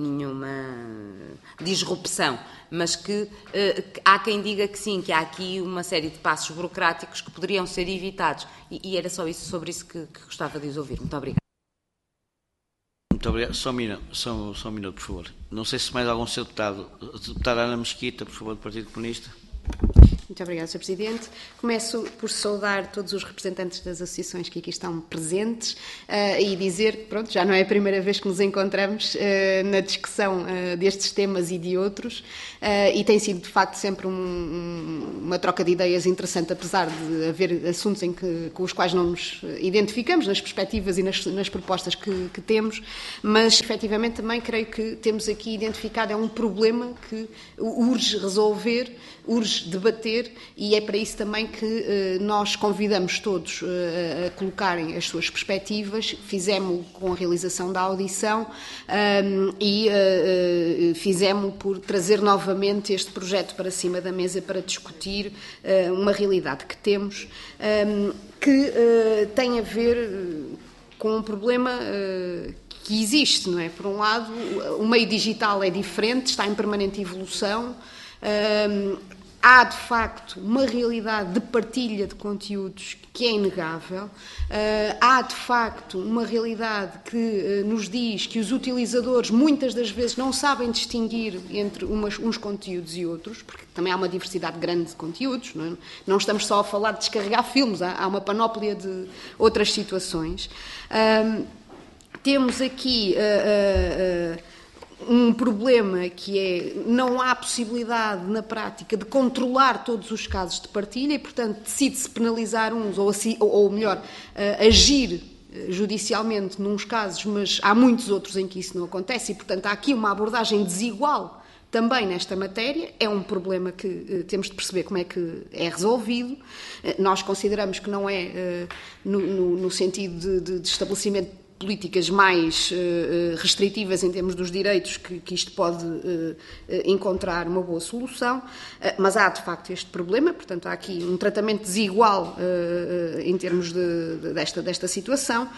disrupção, mas que há quem diga que sim, que há aqui uma série de passos burocráticos que poderiam ser evitados. E era só sobre isso que gostava de os ouvir. Muito obrigada. Muito obrigado. Só um minuto, por favor. Não sei se mais algum senhor deputado. Deputada Ana Mesquita, por favor, do Partido Comunista. Muito obrigada, Sr. Presidente. Começo por saudar todos os representantes das associações que aqui estão presentes e dizer que, pronto, já não é a primeira vez que nos encontramos na discussão destes temas e de outros e tem sido, de facto, sempre uma troca de ideias interessante, apesar de haver assuntos com os quais não nos identificamos nas perspectivas e nas propostas que temos, mas, efetivamente, também creio que temos aqui identificado um problema que urge resolver, urge debater, e é para isso também que nós convidamos todos a colocarem as suas perspectivas. Fizemos-lo com a realização da audição e fizemos-lo por trazer novamente este projeto para cima da mesa para discutir uma realidade que temos que tem a ver com um problema que existe, não é? Por um lado, o meio digital é diferente, está em permanente evolução. Há, de facto, uma realidade de partilha de conteúdos que é inegável. Há, de facto, uma realidade que nos diz que os utilizadores muitas das vezes não sabem distinguir entre uns conteúdos e outros, porque também há uma diversidade grande de conteúdos. Não estamos só a falar de descarregar filmes, há uma panóplia de outras situações. Temos aqui um problema que é não há possibilidade na prática de controlar todos os casos de partilha e, portanto, decide-se penalizar uns ou melhor, agir judicialmente nos casos, mas há muitos outros em que isso não acontece e, portanto, há aqui uma abordagem desigual também nesta matéria. É um problema que temos de perceber como é que é resolvido. Nós consideramos que não é no sentido de estabelecimento políticas mais restritivas em termos dos direitos que isto pode encontrar uma boa solução, mas há de facto este problema, portanto há aqui um tratamento desigual em termos desta situação.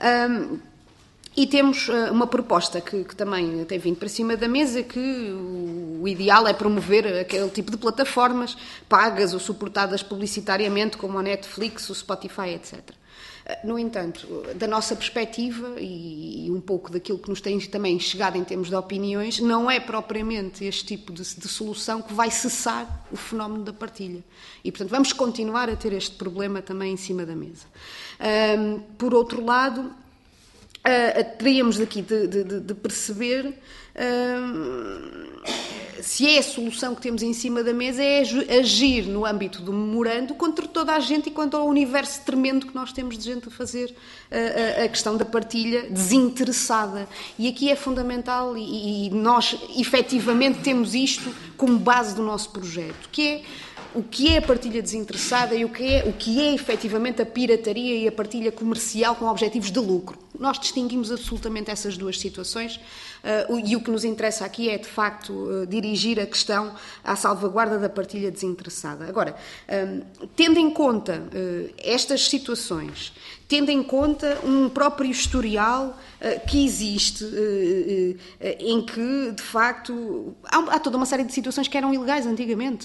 E temos uma proposta que também tem vindo para cima da mesa, que o ideal é promover aquele tipo de plataformas pagas ou suportadas publicitariamente, como a Netflix, o Spotify, etc. No entanto, da nossa perspectiva e um pouco daquilo que nos tem também chegado em termos de opiniões, não é propriamente este tipo de solução que vai cessar o fenómeno da partilha. E, portanto, vamos continuar a ter este problema também em cima da mesa. Por outro lado, teríamos aqui de perceber se é a solução que temos em cima da mesa é agir no âmbito do memorando contra toda a gente e contra o universo tremendo que nós temos de gente a fazer a questão da partilha desinteressada. E aqui é fundamental, e nós efetivamente temos isto como base do nosso projeto, que é o que é a partilha desinteressada e o que é efetivamente a pirataria e a partilha comercial com objetivos de lucro. Nós distinguimos absolutamente essas duas situações e o que nos interessa aqui é, de facto, dirigir a questão à salvaguarda da partilha desinteressada. Agora, tendo em conta estas situações, tendo em conta um próprio historial que existe, em que, de facto, há toda uma série de situações que eram ilegais antigamente.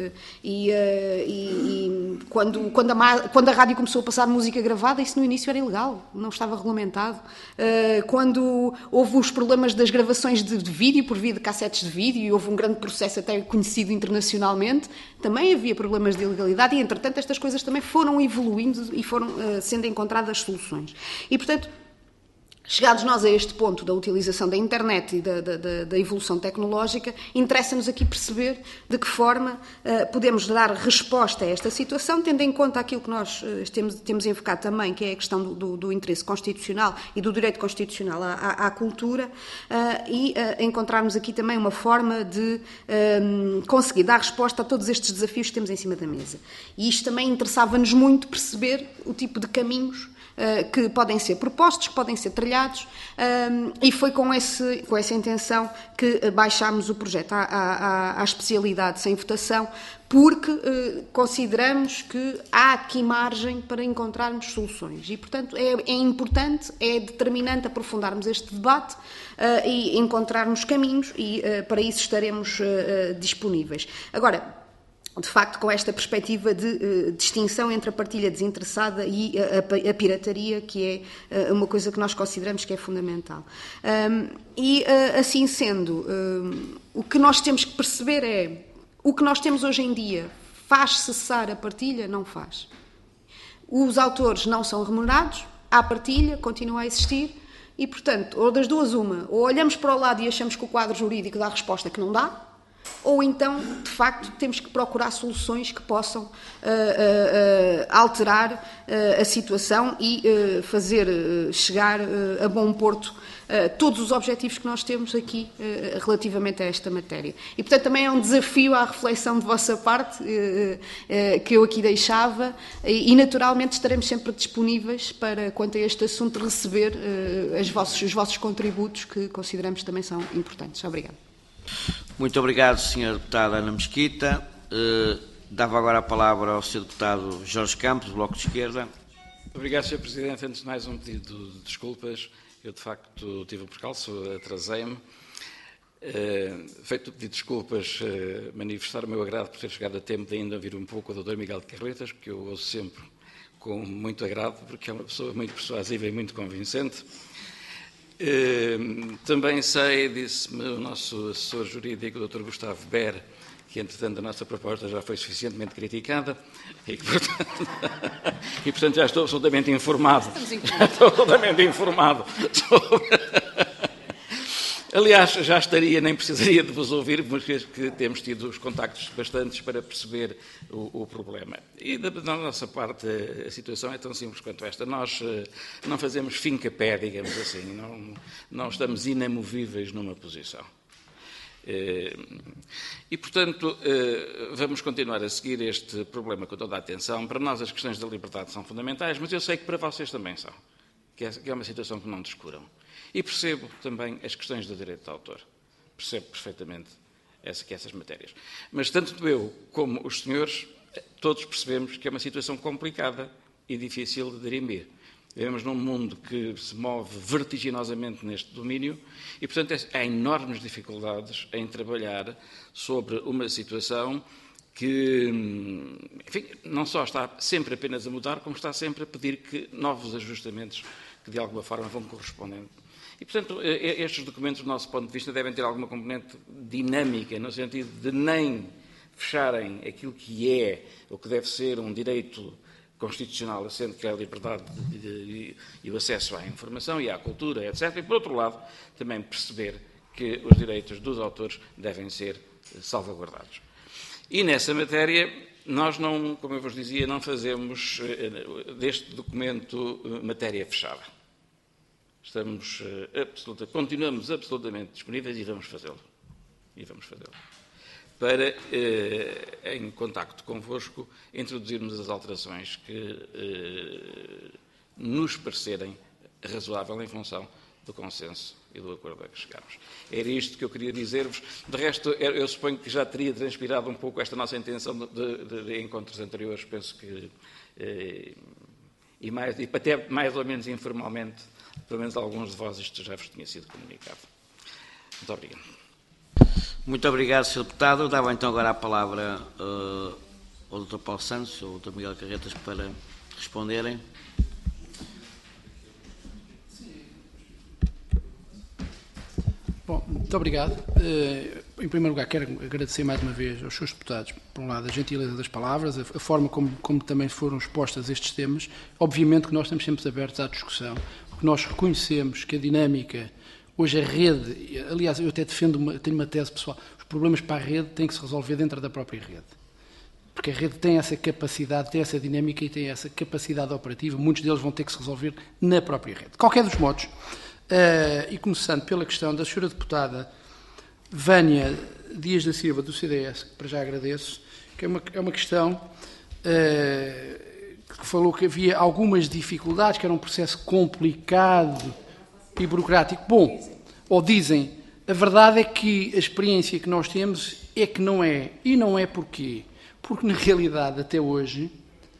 Quando a rádio começou a passar música gravada, isso no início era ilegal, não estava regulamentado. Quando houve os problemas das gravações de vídeo, por via de cassetes de vídeo, e houve um grande processo até conhecido internacionalmente, também havia problemas de ilegalidade e, entretanto, estas coisas também foram evoluindo e foram sendo encontradas soluções. E, portanto, chegados nós a este ponto da utilização da internet e da evolução tecnológica, interessa-nos aqui perceber de que forma podemos dar resposta a esta situação, tendo em conta aquilo que nós temos invocado também, que é a questão do interesse constitucional e do direito constitucional à cultura, e encontrarmos aqui também uma forma de conseguir dar resposta a todos estes desafios que temos em cima da mesa. E isto também interessava-nos muito perceber o tipo de caminhos que podem ser propostos, que podem ser trilhados, e foi com essa intenção que baixámos o projeto à especialidade sem votação, porque consideramos que há aqui margem para encontrarmos soluções. E, portanto, é importante, é determinante aprofundarmos este debate e encontrarmos caminhos, e para isso estaremos disponíveis. Agora, de facto, com esta perspectiva de distinção entre a partilha desinteressada e a pirataria, que é uma coisa que nós consideramos que é fundamental. Assim sendo, o que nós temos que perceber é o que nós temos hoje em dia faz cessar a partilha? Não faz. Os autores não são remunerados, a partilha continua a existir e, portanto, ou das duas uma, ou olhamos para o lado e achamos que o quadro jurídico dá a resposta que não dá, ou então, de facto, temos que procurar soluções que possam alterar a situação e fazer chegar a bom porto todos os objetivos que nós temos aqui relativamente a esta matéria. E, portanto, também é um desafio à reflexão de vossa parte que eu aqui deixava e, naturalmente, estaremos sempre disponíveis para, quanto a este assunto, receber os vossos contributos, que consideramos também são importantes. Obrigada. Muito obrigado, Sr. Deputado Ana Mesquita. Dava agora a palavra ao Sr. Deputado Jorge Campos, do Bloco de Esquerda. Obrigado, Sr. Presidente. Antes de mais, um pedido de desculpas. Eu, de facto, tive um percalço, atrasei-me. Feito o pedido de desculpas, manifestar o meu agrado por ter chegado a tempo de ainda ouvir um pouco o Dr. Miguel de Carretas, porque eu ouço sempre com muito agrado, porque é uma pessoa muito persuasiva e muito convincente. Também sei, disse-me o nosso assessor jurídico, o Dr. Gustavo Ber, que, entretanto, a nossa proposta já foi suficientemente criticada e, portanto, já estou absolutamente informado. Aliás, já estaria, nem precisaria de vos ouvir, porque temos tido os contactos bastantes para perceber o problema. E da nossa parte, a situação é tão simples quanto esta. Nós não fazemos fim-capé, digamos assim, não estamos inamovíveis numa posição. E, portanto, vamos continuar a seguir este problema com toda a atenção. Para nós as questões da liberdade são fundamentais, mas eu sei que para vocês também são. que é uma situação que não descuram. E percebo também as questões do direito de autor. Percebo perfeitamente essas matérias. Mas tanto eu como os senhores, todos percebemos que é uma situação complicada e difícil de dirimir. Vivemos num mundo que se move vertiginosamente neste domínio e, portanto, há enormes dificuldades em trabalhar sobre uma situação que, enfim, não só está sempre apenas a mudar, como está sempre a pedir que novos ajustamentos que, de alguma forma, vão correspondendo. E, portanto, estes documentos, do nosso ponto de vista, devem ter alguma componente dinâmica, no sentido de nem fecharem aquilo que é, ou que deve ser um direito constitucional, sendo que é a liberdade e o acesso à informação e à cultura, etc. E, por outro lado, também perceber que os direitos dos autores devem ser salvaguardados. E, nessa matéria, nós não, como eu vos dizia, não fazemos deste documento matéria fechada. Continuamos absolutamente disponíveis e vamos fazê-lo. Para, em contacto convosco, introduzirmos as alterações que nos parecerem razoável em função do consenso e do acordo a que chegamos. Era isto que eu queria dizer-vos. De resto, eu suponho que já teria transpirado um pouco esta nossa intenção de encontros anteriores, penso que, e até mais ou menos informalmente, pelo menos alguns de vós, isto já vos tinha sido comunicado. Muito obrigado. Muito obrigado, Sr. Deputado. Dava então agora a palavra ao Dr. Paulo Santos ou ao Dr. Miguel Carretas para responderem. Bom, muito obrigado. Em primeiro lugar, quero agradecer mais uma vez aos seus deputados, por um lado, a gentileza das palavras, a forma como também foram expostas estes temas. Obviamente que nós estamos sempre abertos à discussão, porque nós reconhecemos que a dinâmica, hoje a rede, aliás, eu até tenho uma tese pessoal, os problemas para a rede têm que se resolver dentro da própria rede. Porque a rede tem essa capacidade, tem essa dinâmica e tem essa capacidade operativa, muitos deles vão ter que se resolver na própria rede. De qualquer dos modos, e começando pela questão da senhora deputada Vânia Dias da Silva, do CDS, que para já agradeço, que é uma questão que falou que havia algumas dificuldades, que era um processo complicado e burocrático. Bom, ou dizem, a verdade é que a experiência que nós temos é que não é. E não é porquê? Porque, na realidade, até hoje,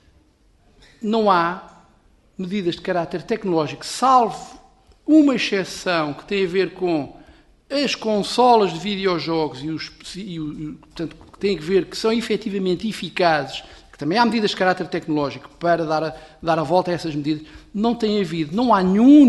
não há medidas de caráter tecnológico, salvo uma exceção que tem a ver com as consolas de videojogos portanto, que tem a ver que são efetivamente eficazes, que também há medidas de caráter tecnológico para dar a volta a essas medidas, não tem havido, não há nenhum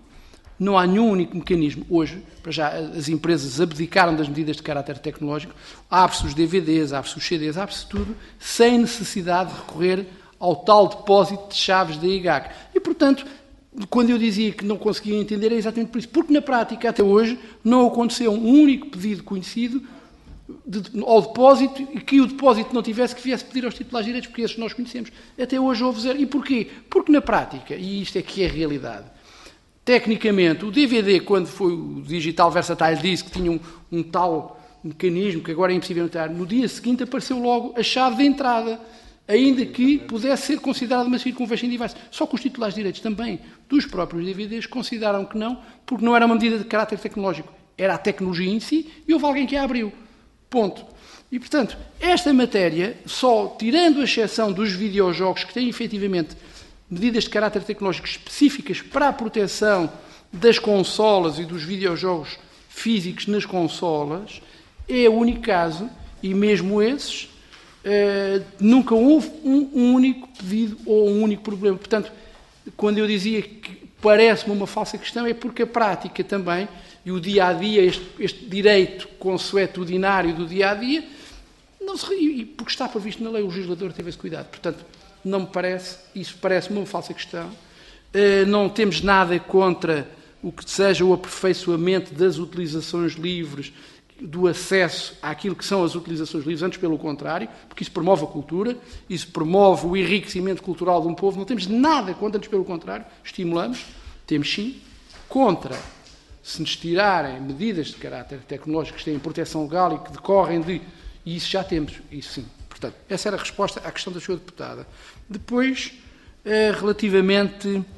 único mecanismo. Hoje, para já, as empresas abdicaram das medidas de caráter tecnológico, abre-se os DVDs, abre-se os CDs, abre-se tudo, sem necessidade de recorrer ao tal depósito de chaves da IGAC. E, portanto, quando eu dizia que não conseguia entender, é exatamente por isso. Porque, na prática, até hoje, não aconteceu um único pedido conhecido ao depósito e que o depósito não tivesse que viesse pedir aos titulares de direitos, porque esses nós conhecemos. Até hoje houve zero. E porquê? Porque, na prática, e isto é que é a realidade, tecnicamente, o DVD, quando foi o Digital Versatile Disc, que tinha um tal mecanismo que agora é impossível entrar, no dia seguinte apareceu logo a chave de entrada, ainda que pudesse ser considerado uma circunvention device. Só que os titulares de direitos também dos próprios DVDs consideraram que não, porque não era uma medida de caráter tecnológico, era a tecnologia em si, e houve alguém que a abriu. Ponto. E, portanto, esta matéria, só tirando a exceção dos videojogos que têm efetivamente medidas de caráter tecnológico específicas para a proteção das consolas e dos videojogos físicos nas consolas, é o único caso, e mesmo esses, nunca houve um único pedido ou um único problema. Portanto, quando eu dizia que parece-me uma falsa questão, é porque a prática também, e o dia-a-dia, este direito consuetudinário do dia-a-dia, porque está previsto na lei, o legislador teve esse cuidado. Portanto, não me parece, isso parece-me uma falsa questão. Não temos nada contra o que seja o aperfeiçoamento das utilizações livres, do acesso àquilo que são as utilizações livres, antes pelo contrário, porque isso promove a cultura, isso promove o enriquecimento cultural de um povo. Não temos nada contra, antes pelo contrário, estimulamos, temos sim, contra se nos tirarem medidas de caráter tecnológico que têm proteção legal e que decorrem de... E isso já temos, isso sim. Portanto, essa era a resposta à questão da sua deputada. Depois, relativamente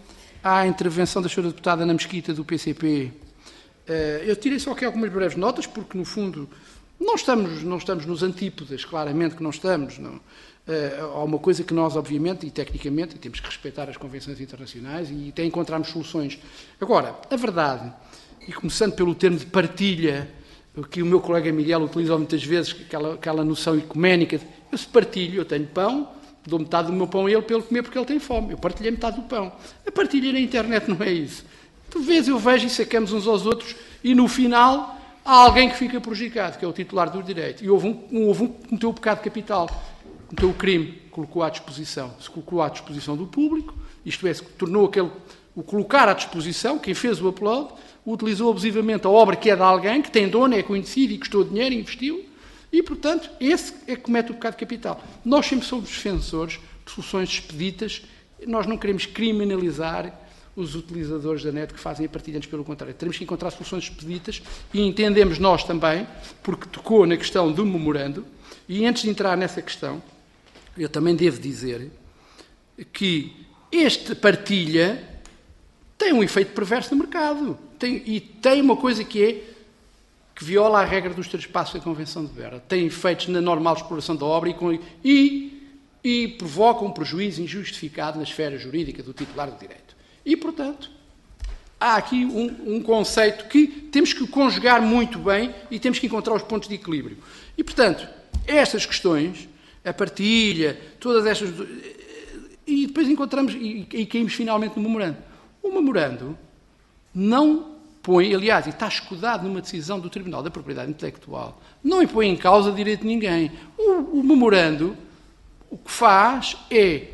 à intervenção da senhora deputada Ana Mesquita do PCP, eu tirei só aqui algumas breves notas, porque, no fundo, não estamos nos antípodas, claramente que não estamos. Não. Há uma coisa que nós, obviamente, e tecnicamente, temos que respeitar as convenções internacionais e até encontrarmos soluções. Agora, a verdade, e começando pelo termo de partilha, que o meu colega Miguel utiliza muitas vezes, aquela noção ecuménica, eu se partilho, eu tenho pão, dou metade do meu pão a ele para ele comer porque ele tem fome. Eu partilhei metade do pão. A partilha na internet não é isso. Tu vês, eu vejo e sacamos uns aos outros e no final há alguém que fica prejudicado, que é o titular do direito. E houve um que cometeu o pecado capital, cometeu o crime, colocou à disposição. Se colocou à disposição do público, isto é, se tornou o colocar à disposição, quem fez o upload, utilizou abusivamente a obra que é de alguém, que tem dono, é conhecido e custou dinheiro e investiu, e, portanto, esse é que comete o pecado capital. Nós sempre somos defensores de soluções expeditas, nós não queremos criminalizar os utilizadores da net que fazem a partilha, antes pelo contrário. Teremos que encontrar soluções expeditas e entendemos nós também, porque tocou na questão do memorando, e antes de entrar nessa questão, eu também devo dizer que esta partilha tem um efeito perverso no mercado. Tem uma coisa que viola a regra dos 3 passos da Convenção de Berna. Tem efeitos na normal exploração da obra e provoca um prejuízo injustificado na esfera jurídica do titular do direito. E, portanto, há aqui um conceito que temos que conjugar muito bem e temos que encontrar os pontos de equilíbrio. E, portanto, estas questões, a partilha, todas estas... E depois encontramos e caímos finalmente no memorando. O memorando não põe, aliás, e está escudado numa decisão do Tribunal da Propriedade Intelectual, não impõe em causa o direito de ninguém. O memorando o que faz é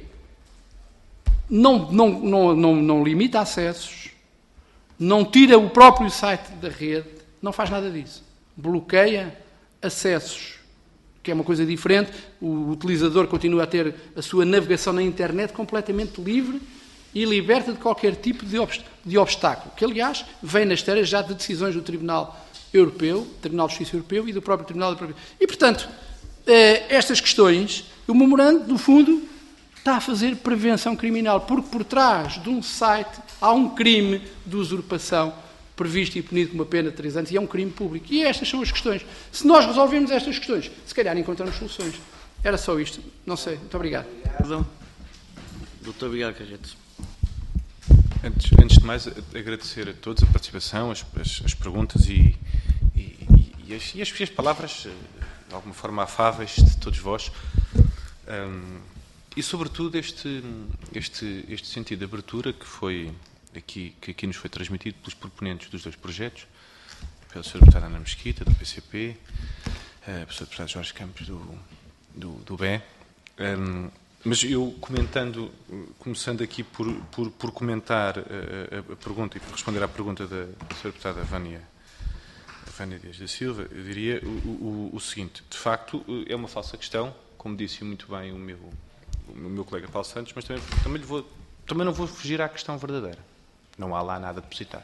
não limita acessos, não tira o próprio site da rede, não faz nada disso. Bloqueia acessos, que é uma coisa diferente. O utilizador continua a ter a sua navegação na internet completamente livre e liberta de qualquer tipo de obstáculo, que, aliás, vem na esteira já de decisões do Tribunal Europeu, Tribunal de Justiça Europeu e do próprio Tribunal da Propriedade. E, portanto, estas questões, o memorando, no fundo, está a fazer prevenção criminal, porque por trás de um site há um crime de usurpação previsto e punido com uma pena de 3 anos, e é um crime público. E estas são as questões. Se nós resolvermos estas questões, se calhar encontramos soluções. Era só isto. Não sei. Muito obrigado. Doutor Miguel Carretas. Antes de mais, agradecer a todos a participação, as perguntas e as palavras, de alguma forma, afáveis de todos vós. E, sobretudo, este sentido de abertura que aqui nos foi transmitido pelos proponentes dos 2 projetos, pela Sra. Deputada Ana Mesquita, do PCP, pela Sra. Deputada Jorge Campos, do BE. Mas eu começando aqui por comentar a pergunta e por responder à pergunta da Sra. Deputada Vânia Dias da Silva, eu diria o seguinte: de facto, é uma falsa questão, como disse muito bem o meu colega Paulo Santos, mas também não vou fugir à questão verdadeira. Não há lá nada a depositar.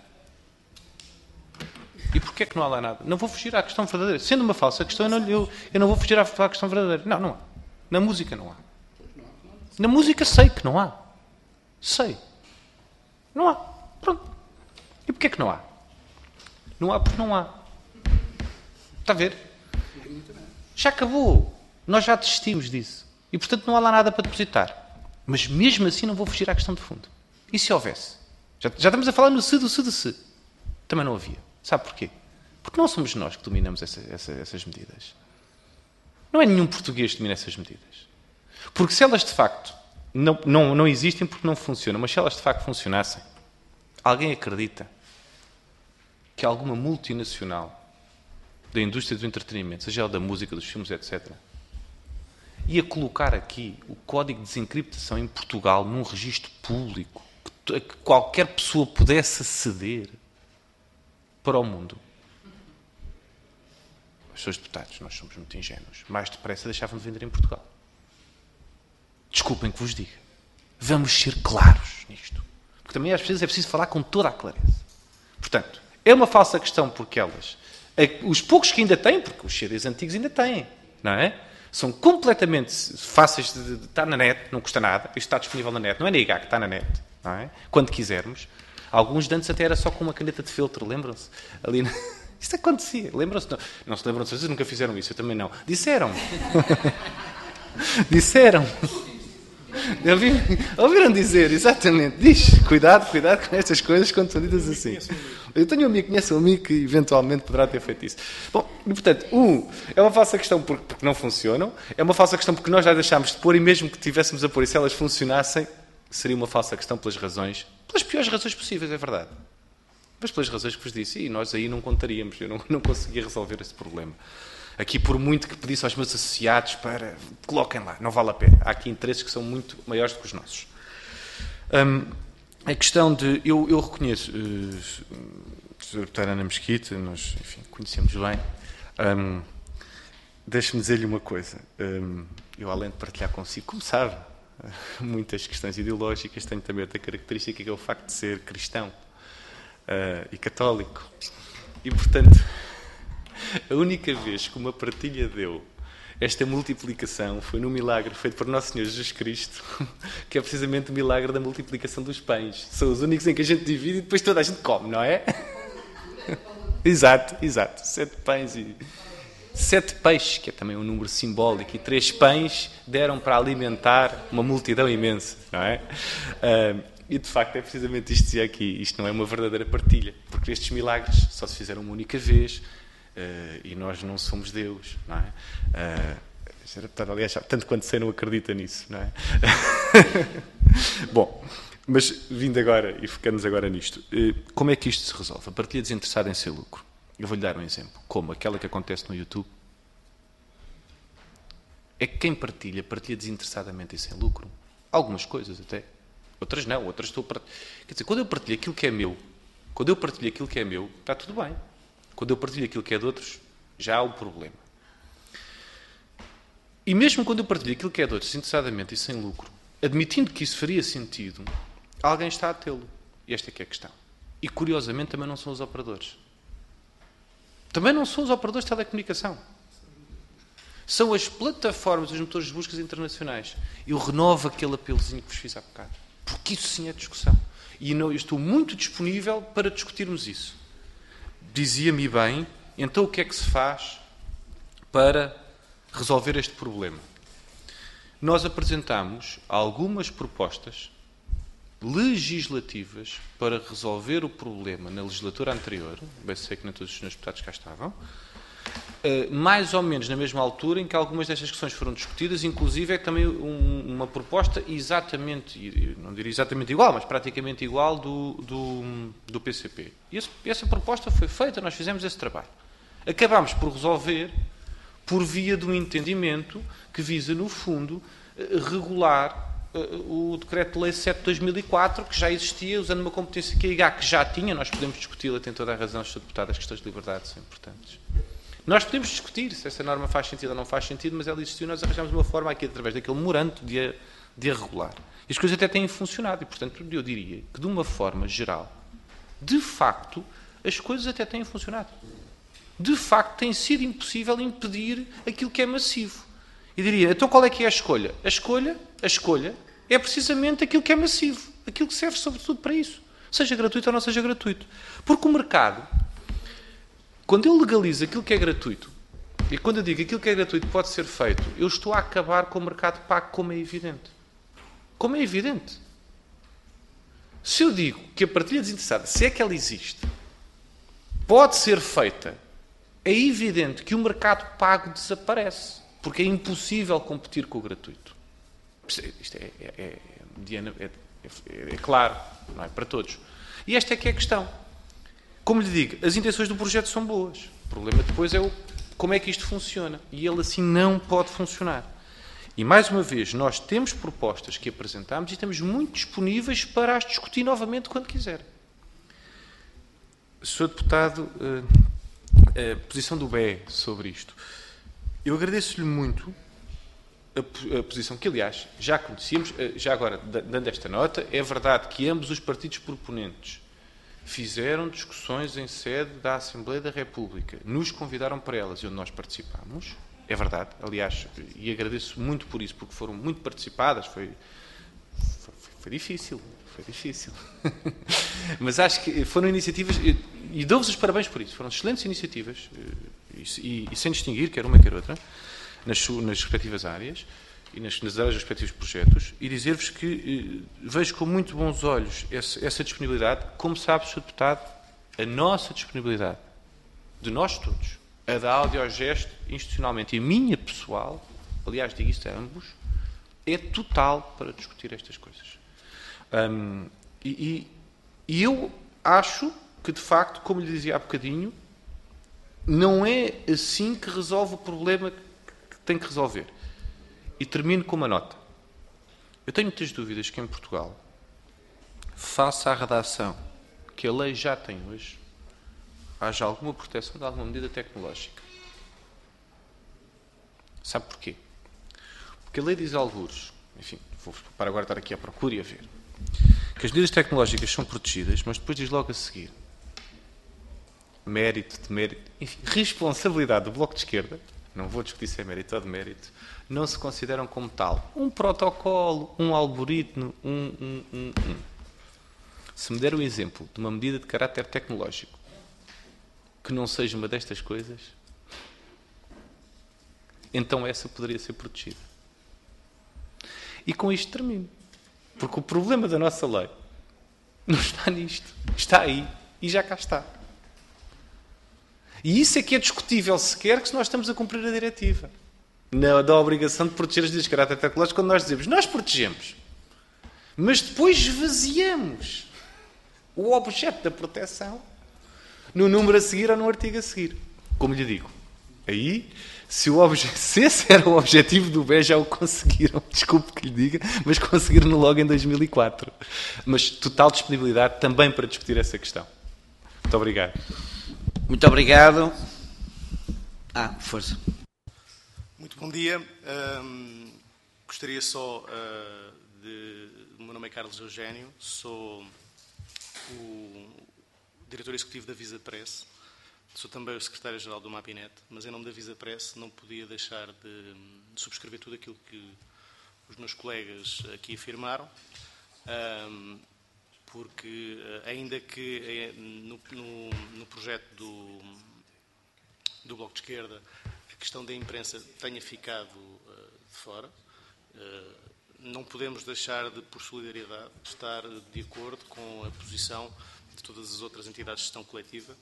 E porquê que não há lá nada? Não vou fugir à questão verdadeira. Sendo uma falsa questão, eu não vou fugir à questão verdadeira. Não há. Na música não há. Na música sei que não há. Sei. Não há. Pronto. E porquê que não há? Não há porque não há. Está a ver? Já acabou. Nós já desistimos disso. E, portanto, não há lá nada para depositar. Mas, mesmo assim, não vou fugir à questão de fundo. E se houvesse? Já estamos a falar no se do se de se. Também não havia. Sabe porquê? Porque não somos nós que dominamos essas medidas. Não é nenhum português que domina essas medidas. Porque se elas, de facto, não existem porque não funcionam, mas se elas, de facto, funcionassem, alguém acredita que alguma multinacional da indústria do entretenimento, seja ela da música, dos filmes, etc., ia colocar aqui o código de desencriptação em Portugal num registro público que qualquer pessoa pudesse aceder para o mundo? Os seus deputados, nós somos muito ingênuos, mais depressa deixavam de vender em Portugal. Desculpem que vos diga. Vamos ser claros nisto. Porque também às vezes é preciso falar com toda a clareza. Portanto, é uma falsa questão porque os poucos que ainda têm, porque os CDs antigos ainda têm, não é? São completamente fáceis de estar na net, não custa nada, isto está disponível na net, não é na IGA que está na net, não é? Quando quisermos. Alguns de antes até era só com uma caneta de feltro, lembram-se? Ali na... Isto acontecia, lembram-se? Não se lembram, vocês nunca fizeram isso, eu também não. Disseram. Disseram. Ouviram dizer, exatamente. Diz, cuidado com estas coisas quando são ditas assim. Eu tenho um amigo, conheço um amigo que eventualmente poderá ter feito isso. Bom, e portanto, é uma falsa questão porque não funcionam, é uma falsa questão porque nós já deixámos de pôr e mesmo que tivéssemos a pôr e se elas funcionassem, seria uma falsa questão pelas piores razões possíveis, é verdade. Mas pelas razões que vos disse, e nós aí não contaríamos, eu não conseguia resolver esse problema. Aqui, por muito que pedisse aos meus associados para coloquem lá, não vale a pena. Há aqui interesses que são muito maiores do que os nossos. A questão de... Eu reconheço, a doutora Ana Mesquita, nós, enfim, conhecemos bem. Deixe-me dizer-lhe uma coisa. Eu, além de partilhar consigo, como sabe, muitas questões ideológicas, tenho também outra característica, que é o facto de ser cristão e católico. E, portanto... A única vez que uma partilha deu esta multiplicação foi num milagre feito por Nosso Senhor Jesus Cristo, que é precisamente o milagre da multiplicação dos pães. São os únicos em que a gente divide e depois toda a gente come, não é? Exato. 7 pães e 7 peixes, que é também um número simbólico, e 3 pães deram para alimentar uma multidão imensa, não é? E de facto é precisamente isto que dizia aqui. Isto não é uma verdadeira partilha, porque estes milagres só se fizeram uma única vez. E nós não somos Deus, não é? Aliás, tanto quanto sei, não acredita nisso, não é? Bom, mas vindo agora e focando-nos agora nisto, como é que isto se resolve? A partilha desinteressada em sem lucro. Eu vou-lhe dar um exemplo, como aquela que acontece no YouTube. É que quem partilha desinteressadamente e sem lucro. Algumas coisas até, outras não, outras estou a partilhar. Quer dizer, quando eu partilho aquilo que é meu, está tudo bem. Quando eu partilho aquilo que é de outros, já há um problema. E mesmo quando eu partilho aquilo que é de outros, desinteressadamente e sem lucro, admitindo que isso faria sentido, alguém está a tê-lo. E esta é que é a questão. E, curiosamente, também não são os operadores. Também não são os operadores de telecomunicação. São as plataformas, os motores de buscas internacionais. Eu renovo aquele apelozinho que vos fiz há bocado. Porque isso sim é discussão. E eu estou muito disponível para discutirmos isso. Dizia-me bem, então o que é que se faz para resolver este problema? Nós apresentamos algumas propostas legislativas para resolver o problema na legislatura anterior, bem sei que nem todos os senhores deputados cá estavam, mais ou menos na mesma altura em que algumas destas questões foram discutidas, inclusive é também uma proposta exatamente, não diria exatamente igual, mas praticamente igual do PCP. E essa proposta foi feita, nós fizemos esse trabalho. Acabámos por resolver por via de um entendimento que visa, no fundo, regular o Decreto-Lei 7 de 2004, que já existia, usando uma competência que a IGAC já tinha, nós podemos discuti-la, tem toda a razão, Sr. Deputado, as questões de liberdade são importantes. Nós podemos discutir se essa norma faz sentido ou não faz sentido, mas ela existiu e nós arranjamos uma forma aqui, através daquele memorando, de a regular. E as coisas até têm funcionado e, portanto, eu diria que, de uma forma geral, de facto, as coisas até têm funcionado. De facto, tem sido impossível impedir aquilo que é massivo. E diria, então qual é que é a escolha? A escolha é precisamente aquilo que é massivo, aquilo que serve sobretudo para isso, seja gratuito ou não seja gratuito. Porque o mercado, quando eu legalizo aquilo que é gratuito, e quando eu digo aquilo que é gratuito pode ser feito, eu estou a acabar com o mercado pago, como é evidente. Como é evidente. Se eu digo que a partilha desinteressada, se é que ela existe, pode ser feita, é evidente que o mercado pago desaparece, porque é impossível competir com o gratuito. Isto é claro, não é para todos. E esta é que é a questão. Como lhe digo, as intenções do projeto são boas. O problema depois é como é que isto funciona. E ele assim não pode funcionar. E mais uma vez, nós temos propostas que apresentamos e estamos muito disponíveis para as discutir novamente quando quiser. Sr. Deputado, a posição do BE sobre isto. Eu agradeço-lhe muito a posição que, aliás, já conhecíamos, já agora, dando esta nota, é verdade que ambos os partidos proponentes fizeram discussões em sede da Assembleia da República, nos convidaram para elas e onde nós participámos, é verdade, aliás, e agradeço muito por isso, porque foram muito participadas, foi Foi difícil. Mas acho que foram iniciativas, e dou-vos os parabéns por isso, foram excelentes iniciativas, e sem distinguir, quer uma, quer outra, nas respectivas áreas, e nas áreas dos respectivos projetos, e dizer-vos que vejo com muito bons olhos essa disponibilidade, como sabe, Sr. Deputado, a nossa disponibilidade, de nós todos, a da Audiogesto institucionalmente, e a minha pessoal, aliás, digo isto a ambos, é total para discutir estas coisas. E eu acho que, de facto, como lhe dizia há bocadinho, não é assim que resolve o problema que tem que resolver. E termino com uma nota. Eu tenho muitas dúvidas que em Portugal, face à redação que a lei já tem hoje, haja alguma proteção de alguma medida tecnológica. Sabe porquê? Porque a lei diz algures, enfim, vou para agora estar aqui à procura e a ver, que as medidas tecnológicas são protegidas, mas depois diz logo a seguir: mérito, demérito, enfim, responsabilidade do Bloco de Esquerda, não vou discutir se é mérito ou demérito, não se consideram como tal. Um protocolo, um algoritmo, Se me der o exemplo de uma medida de caráter tecnológico que não seja uma destas coisas, então essa poderia ser protegida. E com isto termino. Porque o problema da nossa lei não está nisto. Está aí e já cá está. E isso é que é discutível sequer que se nós estamos a cumprir a diretiva. Da obrigação de proteger as medidas de caráter tecnológico, quando nós dizemos, nós protegemos, mas depois esvaziamos o objeto da proteção no número a seguir ou no artigo a seguir. Como lhe digo, aí, se esse era o objetivo do BES, já o conseguiram, desculpe que lhe diga, mas conseguiram logo em 2004. Mas total disponibilidade também para discutir essa questão. Muito obrigado. Muito obrigado. Força. Muito bom dia. Gostaria só o meu nome é Carlos Eugénio, sou o diretor executivo da Visa Press, sou também o secretário-geral do Mapinet, mas em nome da Visa Press não podia deixar de subscrever tudo aquilo que os meus colegas aqui afirmaram, porque ainda que no projeto do Bloco de Esquerda a questão da imprensa tenha ficado de fora, não podemos deixar de, por solidariedade, estar de acordo com a posição de todas as outras entidades de gestão coletiva,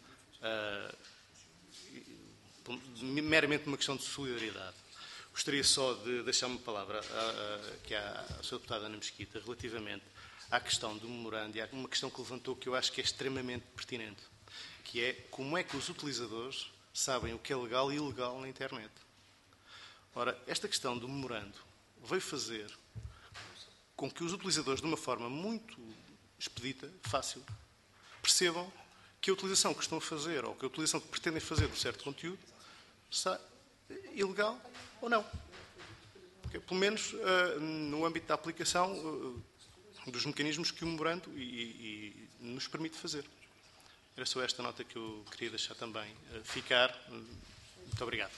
meramente uma questão de solidariedade. Gostaria só de deixar uma palavra aqui à Sra. Deputada Ana Mesquita relativamente à questão do memorando, e há uma questão que levantou que eu acho que é extremamente pertinente, que é como é que os utilizadores sabem o que é legal e ilegal na internet. Ora, esta questão do memorando veio fazer com que os utilizadores, de uma forma muito expedita, fácil, percebam que a utilização que estão a fazer, ou que a utilização que pretendem fazer de um certo conteúdo, está ilegal ou não. Porque, pelo menos no âmbito da aplicação dos mecanismos que o memorando nos permite fazer. Era só esta nota que eu queria deixar também ficar. Muito obrigado.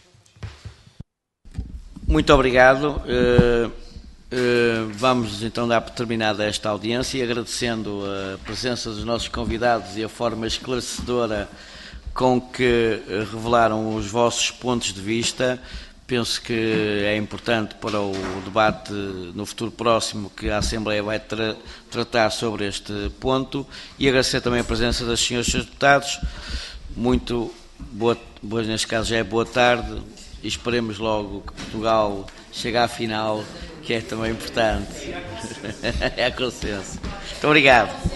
Muito obrigado. Vamos então dar por terminada esta audiência, agradecendo a presença dos nossos convidados e a forma esclarecedora com que revelaram os vossos pontos de vista. Penso que é importante para o debate no futuro próximo que a Assembleia vai tratar sobre este ponto, e agradecer também a presença das senhoras e senhores deputados. Muito boa, neste caso já é boa tarde, e esperemos logo que Portugal chegue à final, que é também importante. É a consenso. Muito obrigado.